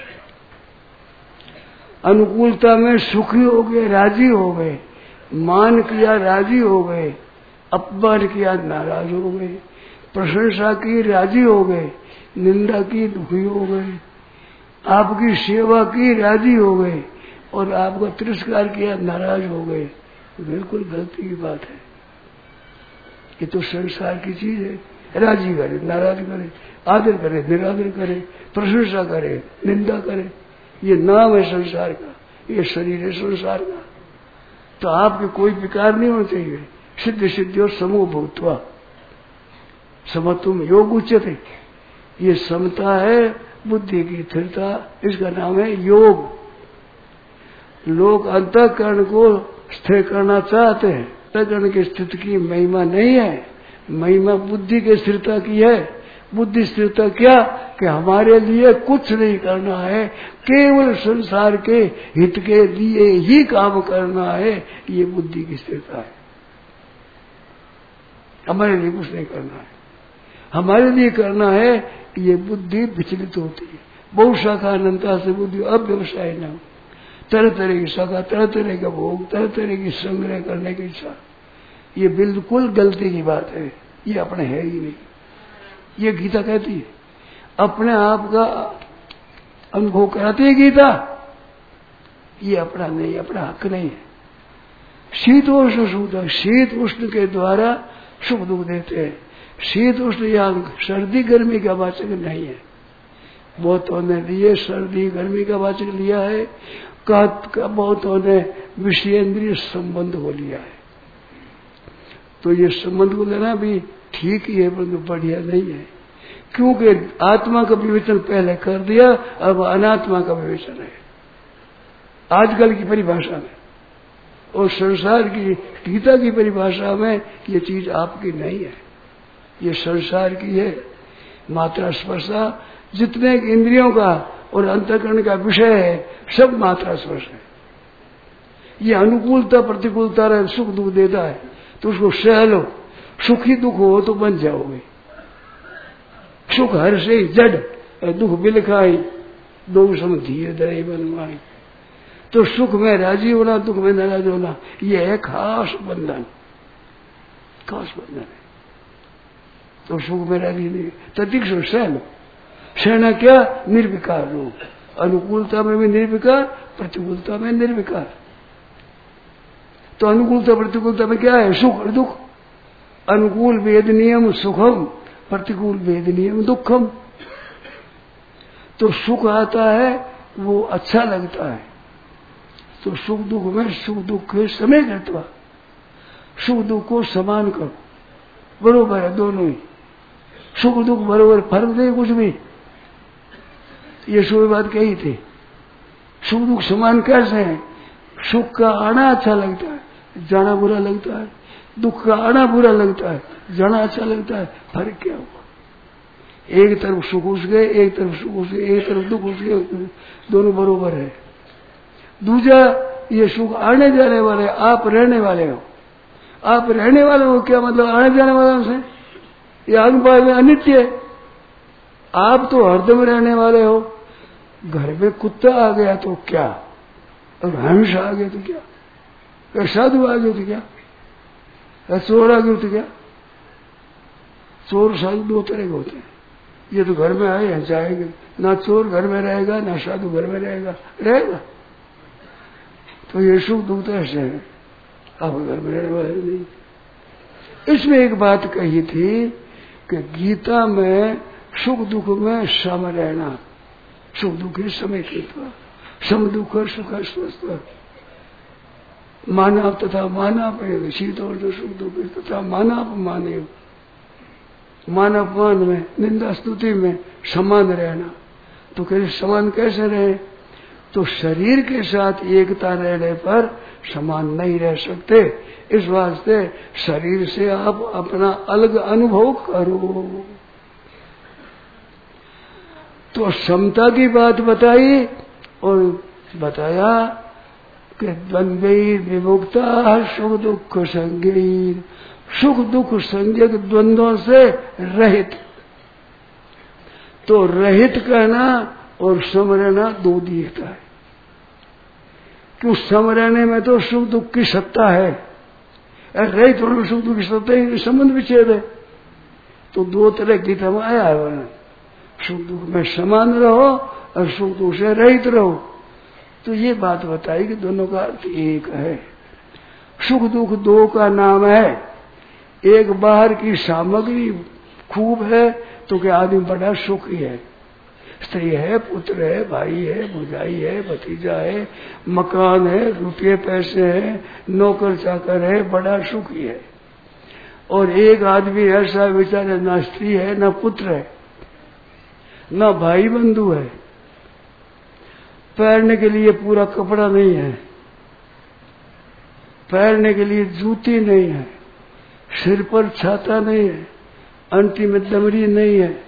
अनुकूलता में सुखी हो गए, राजी हो गए, मान किया राजी हो गए, अपमान किया नाराज हो गए, प्रशंसा की राजी हो गए, निंदा की दुखी हो गए, आपकी सेवा की राजी हो गए और आपका तिरस्कार किया नाराज हो गए। बिल्कुल गलती की बात है। ये तो संसार की चीज है। राजी करे, नाराज करे, आदर करे, निरादर करे, प्रशंसा करे, निंदा करे, ये नाम है संसार का, ये शरीर है संसार का। तो आपके कोई विकार नहीं होना चाहिए। सिद्ध सिद्धि और समूह भूतवा समत्वम योग उच्चते, ये समता है बुद्धि की स्थिरता, इसका नाम है योग। लोग अंतःकरण को स्थिर करना चाहते हैं, अंतःकरण की स्थिति की महिमा नहीं है, महिमा बुद्धि की स्थिरता की है। बुद्धि स्थिरता क्या कि हमारे लिए कुछ नहीं करना है, केवल संसार के हित के लिए ही काम करना है, ये बुद्धि की स्थिरता है। हमारे लिए कुछ नहीं करना है, हमारे लिए करना है, ये बुद्धि विचलित होती है। बहु शाखा अनंता से बुद्धि अव्यवसाय न हो, तरह तरह की शाखा, तरह तरह का भोग, तरह तरह की संग्रह करने की इच्छा, ये बिल्कुल गलती की बात है। ये अपने है ही नहीं। ये गीता कहती है, अपने आप का अनुभव कराती है गीता, ये अपना नहीं, अपना हक नहीं है। शीत उष्ण सुख, शीत उष्ण के द्वारा सुख दुख देते हैं। शीत उष्ण या सर्दी गर्मी का वाचक नहीं है। बहुतों ने लिए सर्दी गर्मी का वाचक लिया है, बहुतों ने विषयेंद्रिय संबंध को लिया है। तो ये संबंध को लेना भी ठीक ही है, परंतु बढ़िया नहीं है, क्योंकि आत्मा का विवेचन पहले कर दिया, अब अनात्मा का विवेचन है आजकल की परिभाषा में, और संसार की गीता की परिभाषा में ये चीज आपकी नहीं है, ये संसार की है। मात्रा स्पर्शा जितने इंद्रियों का और अंतःकरण का विषय है, सब मात्रा स्पर्श है। ये अनुकूलता प्रतिकूलता रहे, सुख दुख देता है तो उसको सह लो। सुखी दुख हो तो बन जाओगे। सुख हर से जड़, दुख बिलखाई, दो सम धीरे धरे बनवाई। तो सुख में राजी होना, दुख में नाराज होना, ये है खास बंधन, खास बंधन है। तो सुख में राजी नहीं, ततिक्षु सह लो। सहना क्या? निर्विकार लो। अनुकूलता में भी निर्विकार, प्रतिकूलता में निर्विकार। तो अनुकूलता प्रतिकूलता में क्या है? सुख और दुख। अनुकूल वेद नियम सुखम, प्रतिकूल वेद नियम दुखम। तो सुख आता है वो अच्छा लगता है, तो सुख दुख में सुख दुख के समय करता, सुख दुख को समान करो, बरोबर है दोनों ही। सुख दुख बरोबर, फर्क नहीं कुछ भी। ये सो बात कही थी। सुख दुख समान कैसे है? सुख का आना अच्छा लगता है, जाना बुरा लगता है। दुख का आना बुरा लगता है, जाना अच्छा लगता है। फर्क क्या हुआ? एक तरफ सुख उस गए, एक तरफ सुख उस गए, एक तरफ दुख उस गए, दोनों बरोबर है। दूसरा, ये सुख आने जाने वाले, आप रहने वाले हो। आप रहने वाले हो क्या मतलब? आने जाने वाले से ये अनुपात में अनित्य है। आप तो हरदम रहने वाले हो। घर में कुत्ता आ गया तो क्या, और हंस आ गया तो क्या, या साधु आ गया तो क्या, या चोर आ गया तो क्या। चोर साधु दो तरह के होते हैं। ये तो घर में आए हैं, जाएंगे ना। चोर घर में रहेगा, ना साधु घर में रहेगा, रहेगा। तो ये सुख दुख तो ऐसे है, आप घर में रहने वाले नहीं। इसमें एक बात कही थी कि गीता में सुख दुख में सम रहना, सुख दुख ही समय के सम दुख और सुख स्वस्थ। मानव तथा मानव शीतोष्ण सुख दुख तथा मानव माने मानव मान में निंदा स्तुति में समान रहना। तो कैसे समान कैसे रहे? तो शरीर के साथ एकता रहने पर समान नहीं रह सकते। इस वास्ते शरीर से आप अपना अलग अनुभव करो। तो समता की बात बताई और बताया कि द्वंद्वैर विमुक्ता सुख दुख संज्ञैर, सुख दुख संज्ञक द्वंद्वों से रहित। तो रहित कहना और सम रहना दो दिखता है। क्यों? सम रहने में तो सुख दुख की सत्ता है, रहित होने में सुख दुख की सत्ता ही संबंध विच्छेद है। तो दो तरह गीता में आया है वर्णन, सुख दुख में समान रहो और सुख दुख से रहित रहो। तो ये बात बताई कि दोनों का अर्थ एक है। सुख दुख दो का नाम है। एक बाहर की सामग्री खूब है तो क्या आदमी बड़ा सुखी है, स्त्री है, पुत्र है, भाई है, भुजाई है, भतीजा है, मकान है, रुपये पैसे है, नौकर चाकर है, बड़ा सुखी है। और एक आदमी ऐसा बेचारा न स्त्री है, न पुत्र है, न भाई बंधु है, पहनने के लिए पूरा कपड़ा नहीं है, पहनने के लिए जूती नहीं है, सिर पर छाता नहीं है, अंटी में दमरी नहीं है।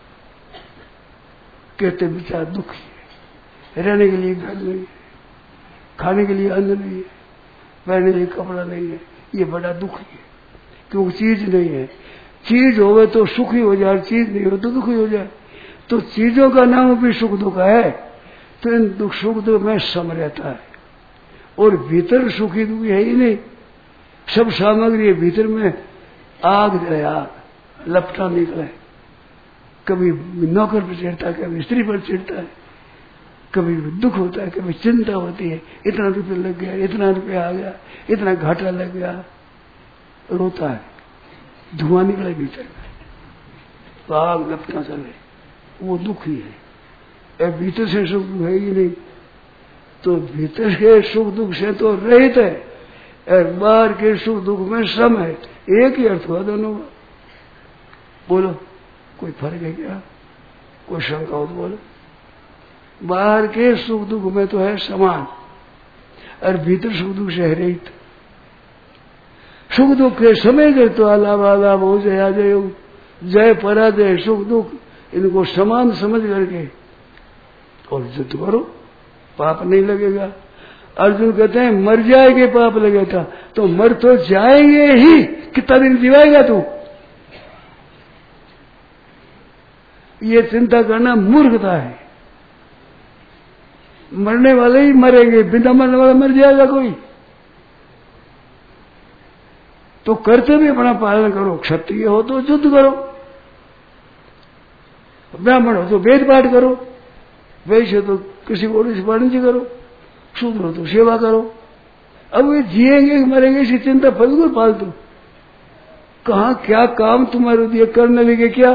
कहते बेचारा दुखी है, रहने के लिए घर नहीं है, खाने के लिए अन्न नहीं है, पहनने के लिए कपड़ा नहीं है, ये बड़ा दुखी है। क्योंकि चीज नहीं है। चीज होवे तो सुखी हो जाए, चीज नहीं हो तो दुखी हो जाए। तो चीजों का नाम भी सुख दुख है। तो इन दुख सुख दुख में सम रहता है। और भीतर सुखी दुखी है ही नहीं, सब सामग्री भीतर में आग जले, आग लपटा निकले। कभी नौकर पर चिढ़ता है, कभी स्त्री पर चिढ़ता है, कभी दुख होता है, कभी चिंता होती है, इतना रुपये लग गया, इतना रुपया आ गया, इतना घाटा लग गया, रोता है, धुआं निकले भीतर में, तो आग लपटा चले, वो दुखी है। भीतर से सुख दुख है ही नहीं। तो भीतर के सुख दुख से तो रहित है, और बाहर के सुख दुख में सम है। एक ही अर्थ हुआ दोनों का। बोलो कोई फर्क है क्या? कोई शंका हो तो बोलो। बाहर के सुख दुख में तो है समान, और भीतर सुख दुख से है रहित। सुख दुख के समय गए तो अलाभ अलाभ हो जया जय, जय पराजय सुख दुख इनको समान समझ करके और युद्ध करो, पाप नहीं लगेगा। अर्जुन कहते हैं मर जाएंगे पाप लगेगा, तो मर तो जाएंगे ही, कितना दिन जीवाएगा तू? ये चिंता करना मूर्खता है। मरने वाले ही मरेंगे, बिना मरने वाला मर जाएगा कोई? तो कर्तव्य अपना पालन करो। क्षत्रिय हो तो युद्ध करो, ब्राह्मण हो तो वेद पाठ करो, वैश्य हो तो किसी को वाणिज्य करो, शूद्र हो तो सेवा करो। अब वे जिएंगे मरेंगे इसी चिंता फलगुल फालतू। कहा क्या काम तुम्हारे दिए करने लगे? क्या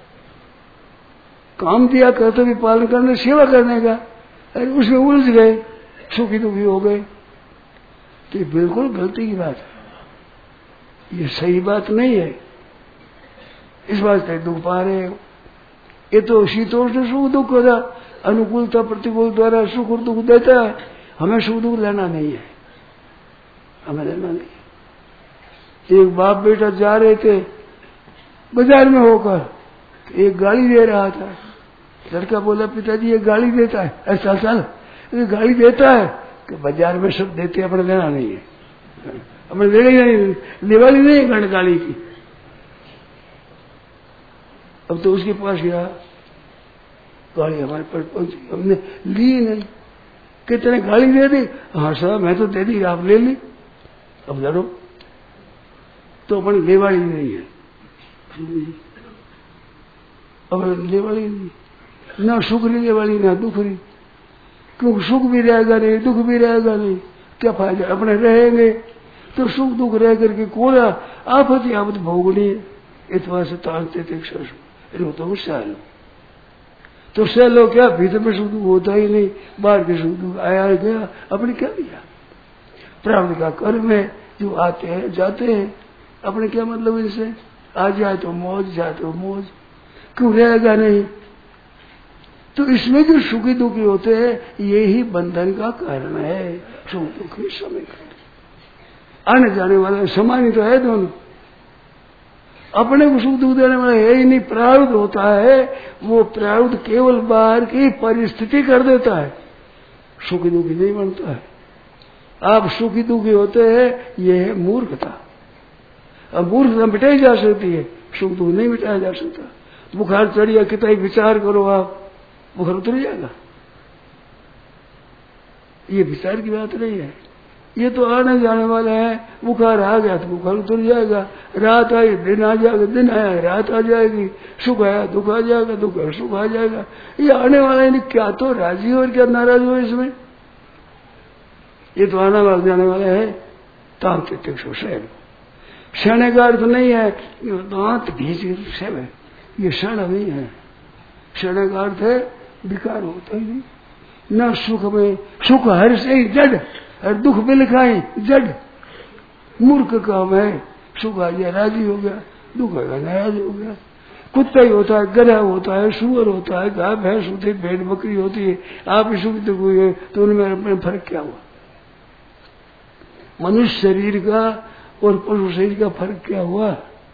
काम दिया? कर्तव्य पालन करने, सेवा करने का, अरे उसमें उलझ गए, सुखी दुखी हो गए। तो ये बिल्कुल गलती की बात है, ये सही बात नहीं है। इस बात से दुख पा रहे हो। ये तो शीतोष्ण सुख दुख होता, अनुकूलता प्रतिकूल द्वारा सुख और दुख देता है। हमें सुख दुख लेना नहीं है, हमें लेना नहीं। एक बाप बेटा जा रहे थे बाजार में होकर, एक गाड़ी दे रहा था। लड़का बोला पिताजी ये गाड़ी देता है? अरे चल चल, ये गाड़ी देता है कि बाजार में सब देते, अपने लेना नहीं है, अपने लेना नहीं, दिवाली नहीं है गाड़ी की। अब तो उसके पास गया, गाड़ी हमारे पास पहुंची, हमने ली नहीं। कितने गाड़ी दे दी? हाँ साहब मैं तो दे दी, आप ले ली, अब लड़ो। तो अपन लेवाड़ी नहीं है, अब लेवाड़ी नहीं, ना सुखरी लेवाड़ी ना दुखरी। क्योंकि सुख भी रहेगा नहीं, दुख भी रहेगा नहीं, क्या फायदा? अपने रहेंगे तो सुख दुख रह करके कोड़ा आफत ही आफत भोगनी है। इतवा से तानते थे लो तो सहलो, तो सहलो क्या? भीतर में सुख दुख होता ही नहीं, बाहर के सुख दुख आया गया, अपने क्या लिया? प्रारब्ध का कर्म है, जो आते हैं जाते हैं। अपने क्या मतलब इनसे? आ जाए तो मौज, जाए तो मौज, क्यों रहेगा नहीं? तो इसमें जो सुखी दुखी होते हैं यही बंधन का कारण है। सुख दुखी समय का आने जाने वाला समान तो है दोनों। अपने को सुख दुख देने वाला है ही नहीं, प्रारब्ध होता है। वो प्रारब्ध केवल बाहर की परिस्थिति कर देता है, सुखी दुखी नहीं बनता है। आप सुखी दुखी होते हैं, ये है मूर्खता। अब मूर्खता मिटाई जा सकती है, सुख दुख नहीं मिटाया जा सकता। बुखार चढ़ गया, कितना ही विचार करो आप, बुखार उतर जाएगा। ये विचार की बात नहीं है, ये तो आने जाने वाला है। बुखार आ गया तो बुखार उतर जाएगा, रात आई दिन आ जाएगा, दिन आया रात आ जाएगी, सुख आया दुख आ जाएगा, दुख आया सुख आ जाएगा। ये आने वाला है, क्या तो राजी हो और क्या नाराज हो इसमें। ये तो आने वाला जाने वाला है। तांत्रिक शैल क्षण का अर्थ नहीं है दांत भीज सब है, ये क्षण नहीं है। क्षण का अर्थ है विकार होता ही नहीं। न सुख में, सुख हर से ही जड़ और दुख में लिखाए जड़, मूर्ख काम है। सुख आ गया राजी हो गया, दुख आ गया नाराज हो गया। कुत्ता ही होता है, गधा होता है, सुअर होता है, गाय भैंस होती है, भेड़ बकरी होती है। आप ही सुख दुख हुए तो उनमें अपने फर्क क्या हुआ? मनुष्य शरीर का और पशु शरीर का फर्क क्या हुआ?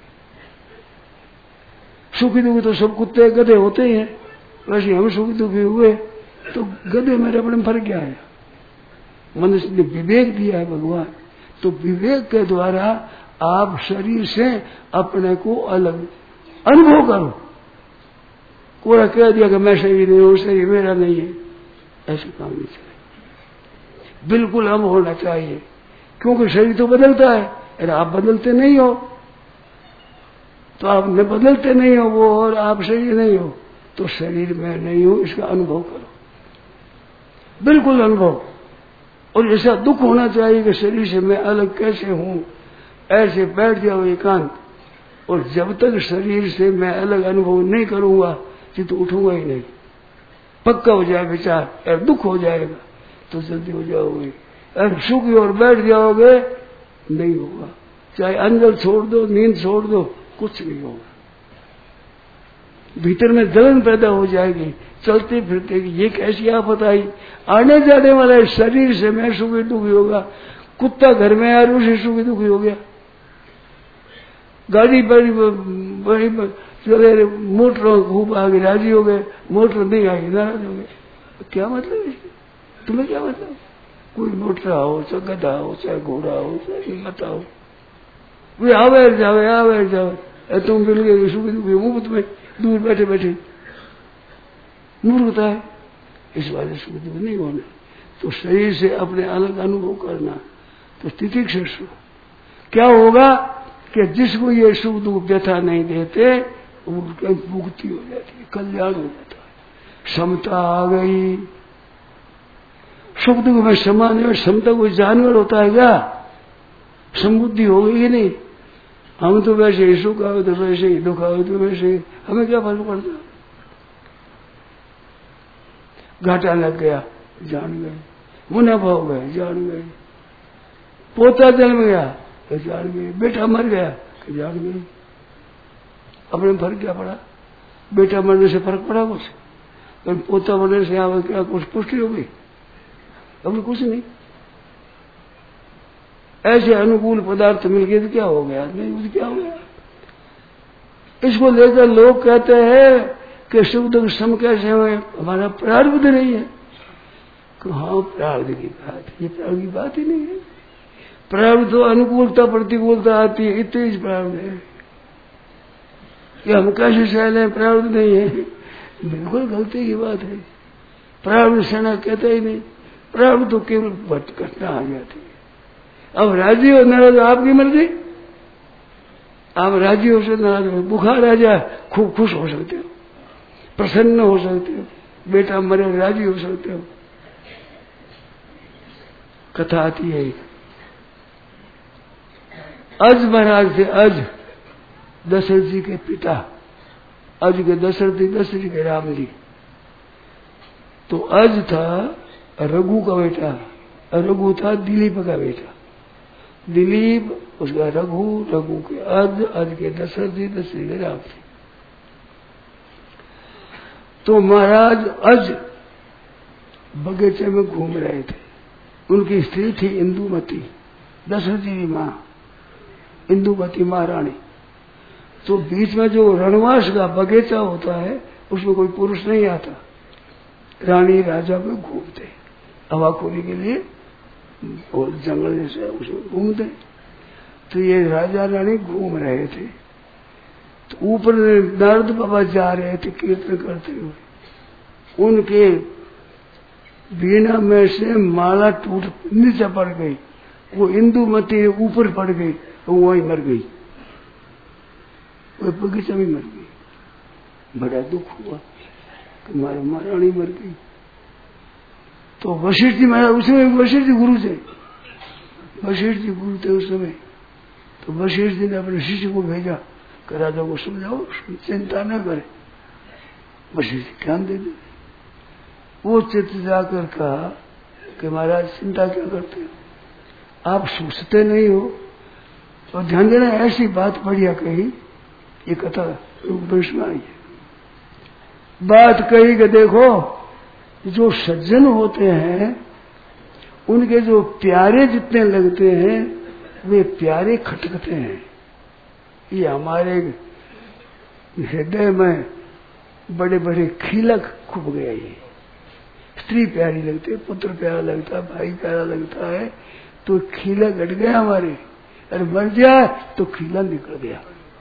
सुखी दुखी तो सब कुत्ते गधे होते ही हैं, वैसे हम सुखी दुखी हुए तो गधे मेरे अपने फर्क क्या है? मनुष्य ने विवेक दिया है भगवान, तो विवेक के द्वारा आप शरीर से अपने को अलग अनुभव करो। कोई कह दिया कि मैं शरीर नहीं हूं, शरीर मेरा नहीं है, ऐसे काम नहीं चाहिए। बिल्कुल हम होना चाहिए, क्योंकि शरीर तो बदलता है। अरे आप बदलते नहीं हो तो आप न बदलते नहीं हो वो, और आप शरीर नहीं हो तो शरीर में नहीं हो, इसका अनुभव करो, बिल्कुल अनुभव। और ऐसा दुख होना चाहिए कि शरीर से मैं अलग कैसे हूं, ऐसे बैठ जाओ एकांत। और जब तक शरीर से मैं अलग अनुभव नहीं करूंगा तो उठूंगा ही नहीं। पक्का हो जाए विचार, और दुख हो जाएगा तो जल्दी हो जाओगे। और सुखी और बैठ जाओगे नहीं होगा। चाहे अंदर छोड़ दो, नींद छोड़ दो, कुछ नहीं होगा। भीतर में जलन पैदा हो जाएगी, चलते फिरते ये कैसी आफत आई। आने जाने वाला है शरीर से मैं सुखी दुखी होगा। कुत्ता घर में आया उसे सुखी दुखी हो गया, गाड़ी बड़ी बड़ी चले मोटर खूब आगे राजी हो गए, मोटर नहीं आई नाराज हो गए। क्या मतलब है? तुम्हें क्या मतलब? कोई मोटर हो, चाहे गधा हो, चाहे घोड़ा हो, चाहे हिम्मत हो, वे आवे जावे आवे जावे, तुम मिल गए सुखी दुखी मुफ्त में दूर बैठे बैठे। मूर्खता है, इस वजह से दुख नहीं होना। तो शरीर से अपने अलग अनुभव करना, तो स्थिति से क्या होगा कि जिसको ये सुख दुख व्यथा नहीं देते उनकी मुक्ति हो जाती है, कल्याण हो जाता है, समता आ गई। सुख दुख में समान है, समता कोई जानवर होता है क्या? समबुद्धि हो गई नहीं। हम तो वैसे ही सुख आओ तो वैसे ही, दुख आओ तो वैसे ही, हमें क्या फर्क पड़ता? घाटा लग गया जान गए, मुनाफा हो गया जान गए, पोता जन्म गया तो जान गए, बेटा मर गया तो जान गए। अपने फर्क क्या पड़ा? बेटा मरने से फर्क पड़ा कुछ? पर पोता मरने से यहाँ क्या कुछ पुष्टि हो गई? अब कुछ नहीं। ऐसे अनुकूल पदार्थ मिल गए तो क्या हो गया? नहीं, क्या हो गया? इसको लेकर लोग कहते हैं कि सुख दुख सम कैसे हुए, हमारा प्रारब्ध नहीं है। हाँ, प्रारब्ध की बात, ये प्रारब्ध की बात ही नहीं है। प्रारब्ध तो अनुकूलता प्रतिकूलता आती है, इतनी प्रारब्ध है कि हम कैसे सहले हैं, प्रारब्ध नहीं है। बिल्कुल गलती की बात है। प्रारब्ध सेना कहते ही नहीं, प्रारब्ध तो केवल घटना आ जाती है। अब राजी हो नाराज आपकी मर्जी, आप राजी हो सकते नाराज हो। बुखार आ जाए खूब खुश हो सकते हो, प्रसन्न हो सकते हो, बेटा मरे राजी हो सकते हो। कथा आती है अज महाराज थे, अज दशरथ जी के पिता, अज के दशरथ जी, दशरथ जी के राम जी। तो अज था रघु का बेटा, रघु था दिलीप का बेटा। दिलीप, उसका रघु, रघु के अज, अज के दशरथ जी, दशरथ के राम जी। तो महाराज अज बगीचे में घूम रहे थे। उनकी स्त्री थी इंदुमती, दशरथ जी की माँ इंदुमती महारानी। तो बीच में जो रणवास का बगीचा होता है उसमें कोई पुरुष नहीं आता, रानी राजा में घूमते हवाखोरी के लिए, और जंगल जैसे उसमें घूमते। तो ये राजा रानी घूम रहे थे। तो ऊपर नारद बाबा जा रहे थे कीर्तन करते हुए, उनके वीणा में से माला टूट नीचे पड़ गई, वो इंदुमती ऊपर पड़ गई, वो वहीं मर गई, वो बगीचा में मर गई। बड़ा दुख हुआ कि हमारी महारानी मर गई। तो वशिष्ठ जी महाराज, उसमें वशिष्ठ जी गुरु थे, वशिष्ठ जी गुरु थे उस समय। तो वशिष्ठ जी ने अपने शिष्य को भेजा कि राजा को समझाओ चिंता न करे। वशिष्ठ जी ध्यान दे दे। वो चित्त जाकर कहा कि महाराज चिंता क्या करते हो, आप सोचते नहीं हो। तो ध्यान देना, ऐसी बात बढ़िया कही, ये कथा उपदेश में आई है। बात कही कि देखो, जो सज्जन होते हैं उनके जो प्यारे जितने लगते हैं वे प्यारे खटकते हैं। ये हमारे हृदय में बड़े बड़े खिलक खुब गए। ये स्त्री प्यारी लगती है, पुत्र प्यारा लगता है, भाई प्यारा लगता है, तो खिला घट गया हमारे। अरे मर जाए तो खिला निकल गया,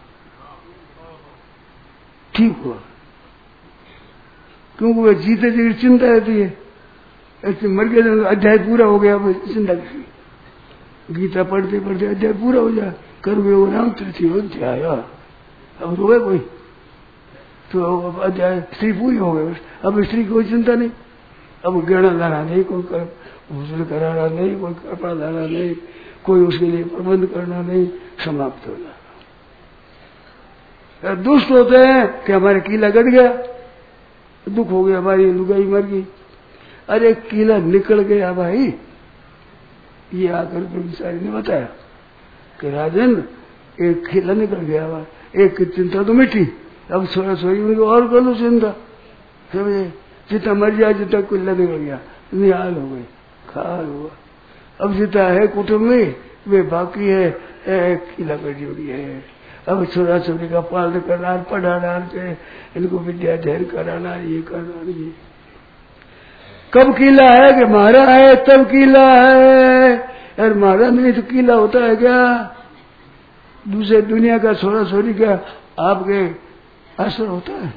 ठीक हुआ, क्योंकि वह जीते जी चिंता रहती है। ऐसे मर गया तो अध्याय पूरा हो गया, चिंता की। गीता पढ़ते पढ़ते अध्याय पूरा हो जाए, कर्म योग नाम तृतीय अध्याय, अब रोए कोई तो अब अध्याय स्त्री पूरी हो गई। अब स्त्री कोई चिंता नहीं, अब गहना लाना नहीं, कोई भूषण कराना नहीं, कोई कपड़ा लाना नहीं, कोई उसके लिए प्रबंध करना नहीं, समाप्त हो जाएगा। दुष्ट होते हैं कि हमारे कीला गट गया, दुख हो गया, हमारी लुगाई मर गई। अरे कीला निकल गया भाई। ये आकर ब्रह्मचारी ने बताया कि राजन एक कीला निकल गया, एक की चिंता तो मिटी, अब सोया सोई उनको और कर लो चिंता, समझे, जितना मर जाए जितना कीला निकल गया, निहाल हो गई, खाल हुआ। अब जितना है कुटुंब में वे बाकी है, कीला कर जोड़ी है। अब छोरा छोरी का पालन करना, पढ़ाना, इनको विद्या अध्ययन कराना, ये करना, ये कब कीला है कि मारा है तब कीला है, और मारा नहीं तो कीला होता है क्या? दूसरे दुनिया का छोरा छोरी का आपके असर होता है?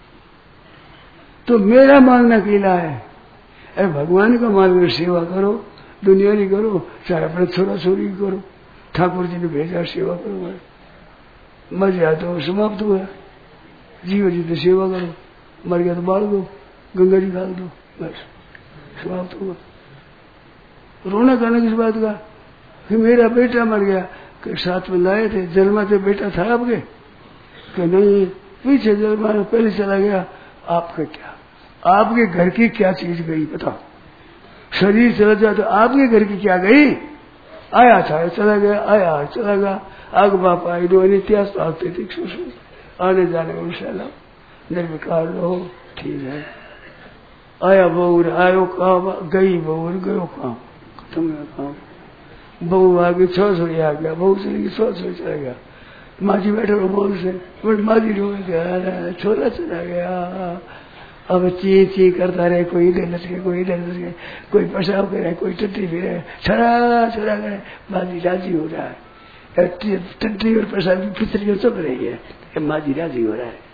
तो मेरा मानना कीला है। अरे भगवान का मान सेवा करो, दुनिया नहीं करो, चाहे अपने छोरा छोरी की करो। ठाकुर जी ने भेजा सेवा करो, मर जाए तो समाप्त हुआ, जीव जी तो सेवा करो, मर गया तो बाल दो, गंगा जी डाल दो, बस समाप्त हुआ। रोना करने किस बात का कि मेरा बेटा मर गया, कि साथ में लाए थे, जन्मा थे बेटा था आपके कि नहीं, पीछे जन्मा पहले चला गया। आपका क्या, आपके घर की क्या चीज गई बताओ? शरीर चला जाए तो आपके घर की क्या गई? आया था चला गया, आया चला गया, आग बाप आई दो इतिहास आते थे, आने जाने में विशाला निर्विकार रहो, ठीक है। आया बहू, आयो काम, गई बहू, गयो काम, खत्म गया काम। बहू आ गई, छह सौ आ गया, बहू चली गई, सौ सौ चला गया। माजी बैठे रो बोल से, माजी रो गया, छोरा चला गया। अब ची ची करता रहे, कोई इधर लटके, कोई इधर लटके, कोई पेशाब करे, कोई टट्टी फिरे, छड़ा छड़ा करे, माजी राजी हो रहा है। टट्टी और पेशाब की फितरियों चल रही है, माजी राजी हो रहा है,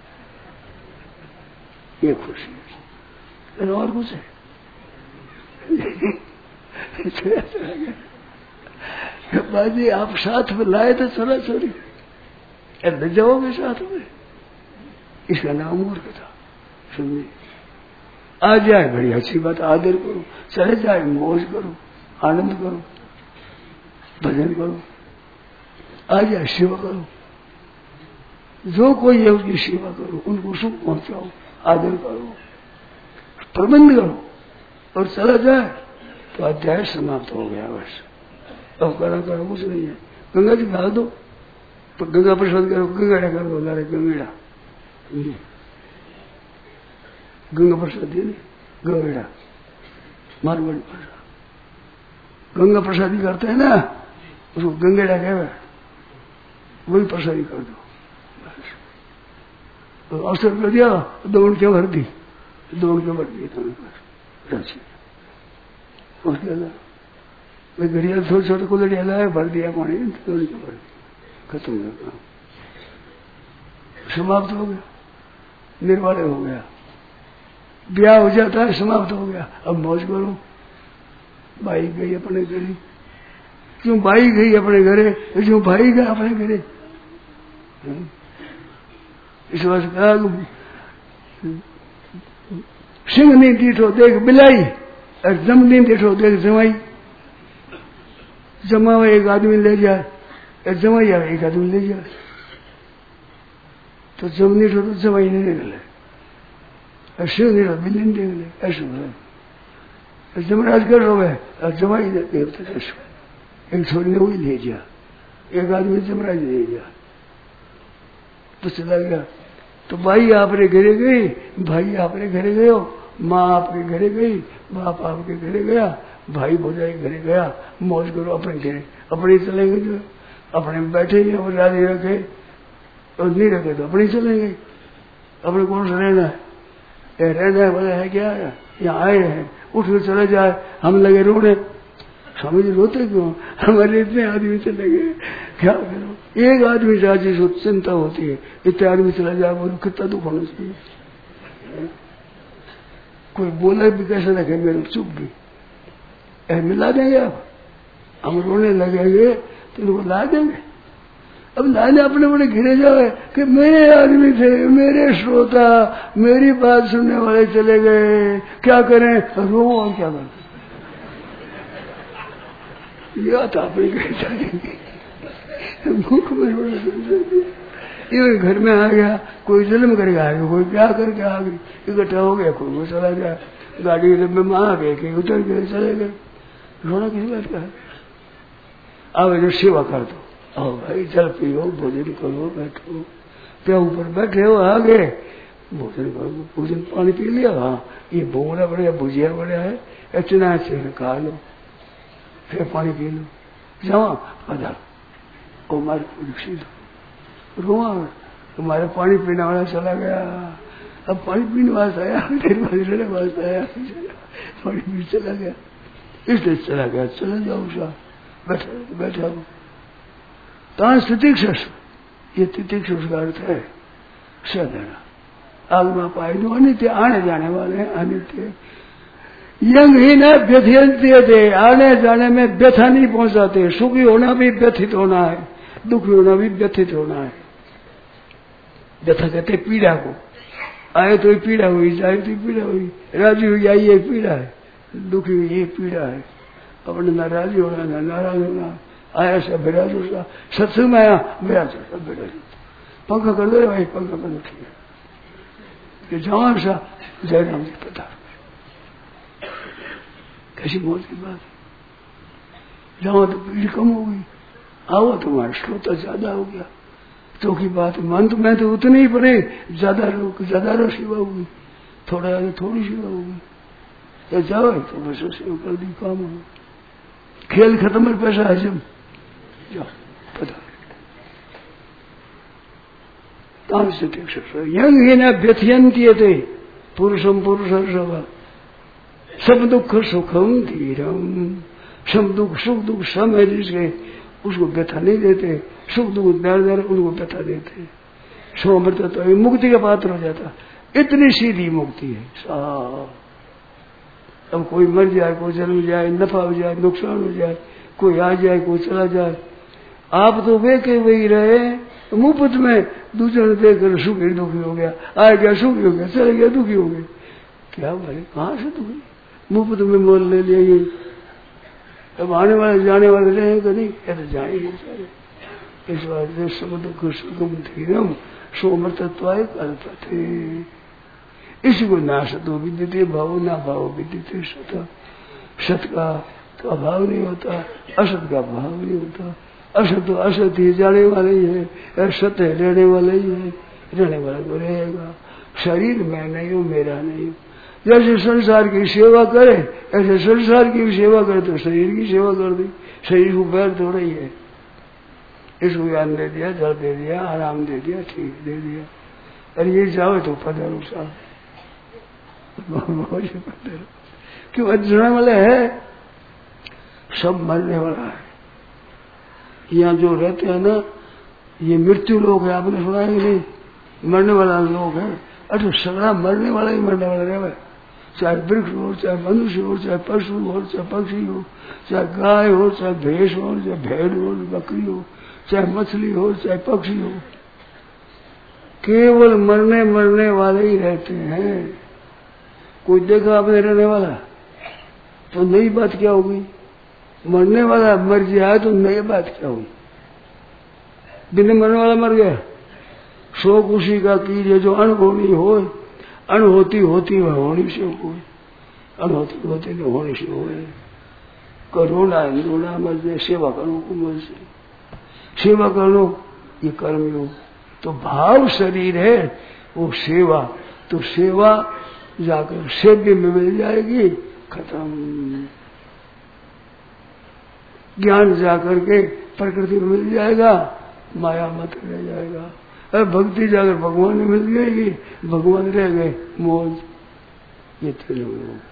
ये खुशी है। और कुछ है? छड़ा चला गया। बाजी आप साथ में लाए थे छोरा छोरी, ले जाओगे साथ में, इसका नाम मूर्खता। सुनिए, आ जाए बड़ी अच्छी बात, आदर करो, चले जाए मौज करो, आनंद करो, भजन करो, आ जाए सेवा करो, जो कोई है उसकी सेवा करो, उनको सुख पहुंचाओ, आदर करो, प्रबंध करो, और चला जाए तो अध्याय समाप्त हो गया। बस अब करा करो कुछ नहीं है। गंगा जी डाल दो तो गंगा प्रसाद करो, गंगेड़ा कर दो, लारे गंगेड़ा गंगा प्रसाद है गंगेड़ा मारवाड़ी भाषा। गंगा प्रसादी करते हैं ना, उसको गंगेड़ा कहे, वही प्रसादी कर दो। तो अवसर कर दिया, दौड़ के भर दी, दौड़ के भर दी राशि। उसके बाद घड़िया छोटे छोटे कुलड़िया लाए, भर दिया पानी, दौड़ के भर दी, खत्म हो गया, समाप्त हो गया, निर्वाले हो गया। ब्याह हो जाता है, समाप्त हो गया। अब मौज करो। भाई गई अपने घरे, क्यों भाई गई अपने घरे, क्यों भाई गया अपने घरे। इस वर्ष कहा सिंह नहीं दीठो देख बिलाई, और जम नहीं दीठो देख जमाई। जमा एक आदमी ले जाए, और जमाई आवे एक आदमी ले जाए, तो जम नहीं ठो तो जमाई नहीं निकले, और सिंह नहीं ठो बिल्ली नहीं निकले। ऐसा है जमराज कर रो है, और जमाई देवता कैसे एक छोरी ने वही ले जा, एक आदमी जमराज ले जा, तो चला गया। तो भाई आपने घरे गई, भाई आपने घरे गयो, माँ आपके घरे गई, बाप आपके घरे गया, भाई भौजाई घरे गया, मौज करो अपने घरे। अपने चलेंगे जो अपने बैठे ही और राजी रखे, और नहीं रखे तो अपने चलेंगे। अपने कौन सा रहना है, रहना है बोला है क्या, यहाँ आए हैं, उठ के चले जाए, हम लगे रोने। स्वामी जी रोते क्यों, हमारे इतने आदमी चले गए, क्या करो। एक आदमी राजी सो चिंता होती है, इतने आदमी चला जाए, बोलो कितना दुख होना चाहिए। कोई बोला भी कैसे रखे, मेरे चुप भी ऐ मिला देंगे। आप हम रोने लगेंगे तो इनको ला देंगे। अब लाने अपने बड़े घिरे जाए कि मेरे आदमी थे, मेरे श्रोता, मेरी बात सुनने वाले चले गए, क्या करें, रो और क्या करें। यह तो आप भूख में ये घर में आ गया, कोई जन्म करके आ गया, कोई क्या करके आ गई, इकट्ठा हो गया, कोई वो चला गया, गाड़ी में आ गए, कहीं उतर गए, चले गए। रोना किसी बात का है। अब जो सेवा कर दो, आओ भाई जल पियो, भोजन करो, बैठो, क्या ऊपर बैठे हो, आ गए भोजन करो, भोजन पानी पी लिया, हाँ ये बोला बढ़िया, भुजिया बढ़िया है, इतना अच्छे से खा लो, फिर पानी पी लो, जाओ पधार ओ मारे दो रोआ, तुम्हारे पानी पीने वाला चला गया, अब पानी पीने वाला आया, देर बाद रहने वाला आया, पानी पी चला गया, इसलिए चला गया, चले जाओ सा बैठा बैठा हो। तान तितिक्षस, ये तितिक्षस का अर्थ है सदना। आग में पाए जो अनित्य आने जाने वाले हैं, अनित्य यंग ही न व्यथियंत्य थे, आने जाने में व्यथा नहीं पहुंचाते। सुखी होना भी व्यथित होना है, दुखी होना भी व्यथित होना है। व्यथा कहते पीड़ा को, आए तो पीड़ा हुई, जाए तो पीड़ा हुई, राजी हुई आई ये पीड़ा है, दुखी हुई ये पीड़ा है। अपने न राजी होना न नाराज होना, आया सब विराज होगा, सत्संग में आया विराज सब विराज। पंखा कर दो भाई, पंखा कर दो, ठीक है। ये जवान सा जयराम जी पता कैसी मौत की बात है। जहां तो भीड़ कम हो गई, आओ तुम्हारा श्रोता ज्यादा हो गया, तो की बात मन तो मैं तो उतने ही पड़े, ज्यादा लोग ज्यादा रो सेवा होगी, थोड़ा थोड़ी सेवा होगी, या जाओ तो बस सेवा कर दी, काम हो, खेल खत्म है, पैसा हजम, जाओ पता ताम से यंग ही न व्यथियंत्य थे पुरुषम पुरुष सभा सब दुख सुखम धीरम। सब दुख सुख दुख सम है जिसके, उसको व्यथा नहीं देते, सुख दुख दर दर उसको व्यथा देते। सो अमृत तो मुक्ति का पात्र हो जाता, इतनी सीधी मुक्ति है। अब कोई मर जाए, कोई जन्म जाए, नफा हो जाए, नुकसान हो जाए, कोई आ जाए, कोई चला जाए, आप तो वे के वही रहे मुफ्त में, दूसरे देखकर सुखी दुखी हो गया, आ गया सुखी हो गया, चले गया दुखी हो गया। क्या बोले कहाँ से दुखी, मुफ्त में मोल ले लिया ये। अब आने वाले जाने वाले रहेंगे नहीं, ऐसे जाएंगे सारे। इस बात से सब दुख सुगम धीरम सोमृतत्वाय कल्पते, इसी को नाश तो विद्यते भाव ना भाव विद्यते सत। सत का का अभाव नहीं होता, असत का भाव नहीं होता। असत तो असत ही जाने वाले ही है, सत्य रहने वाले ही है, रहने वाला तो रहेगा। शरीर मैं नहीं हूँ, मेरा नहीं हूँ। जैसे संसार की सेवा करे ऐसे संसार की भी सेवा करे तो शरीर की सेवा कर दी, शरीर को बैर थोड़ा ही है। इसको ज्ञान दे दिया, जल दे दिया, आराम दे दिया, ठीक दे दिया। अरे ये जाओ तो पधारो साहब, क्यों अजने वाले है, सब मरने वाला है। यहाँ जो रहते हैं ना ये मृत्यु लोग है, आपने सुना है कि नहीं? मरने वाला लोग है। अरे सगड़ा मरने वाला ही मरने वाला रहे, चाहे वृक्ष हो, चाहे मनुष्य हो, चाहे पशु हो, चाहे पक्षी हो, चाहे गाय हो, चाहे भैंस हो, चाहे भेड़ हो, बकरी हो, चाहे मछली हो, चाहे पक्षी हो, केवल मरने मरने वाले ही रहते हैं। कोई देखा आपने रहने वाला तो नई बात क्या होगी? मरने वाला मर जाए तो नई बात क्या होगी? बिना मरने वाला मर गया, शोक उसी का कीजिए जो अनहोनी हो, अनहोती होती वह होनी से हो, अनहोती होती न होनी से हो। करोना रोना मर जाए, सेवा करो कुमल से, सेवा करो ये कर्मयोग। तो भाव शरीर है वो सेवा, तो सेवा जाकर सेव्य में मिल जाएगी, खत्म। ज्ञान जाकर के प्रकृति में मिल जाएगा, माया मत रह जाएगा। अरे भक्ति जाकर भगवान में मिल जाएगी, भगवान रह गए मौज। ये तीनों लोग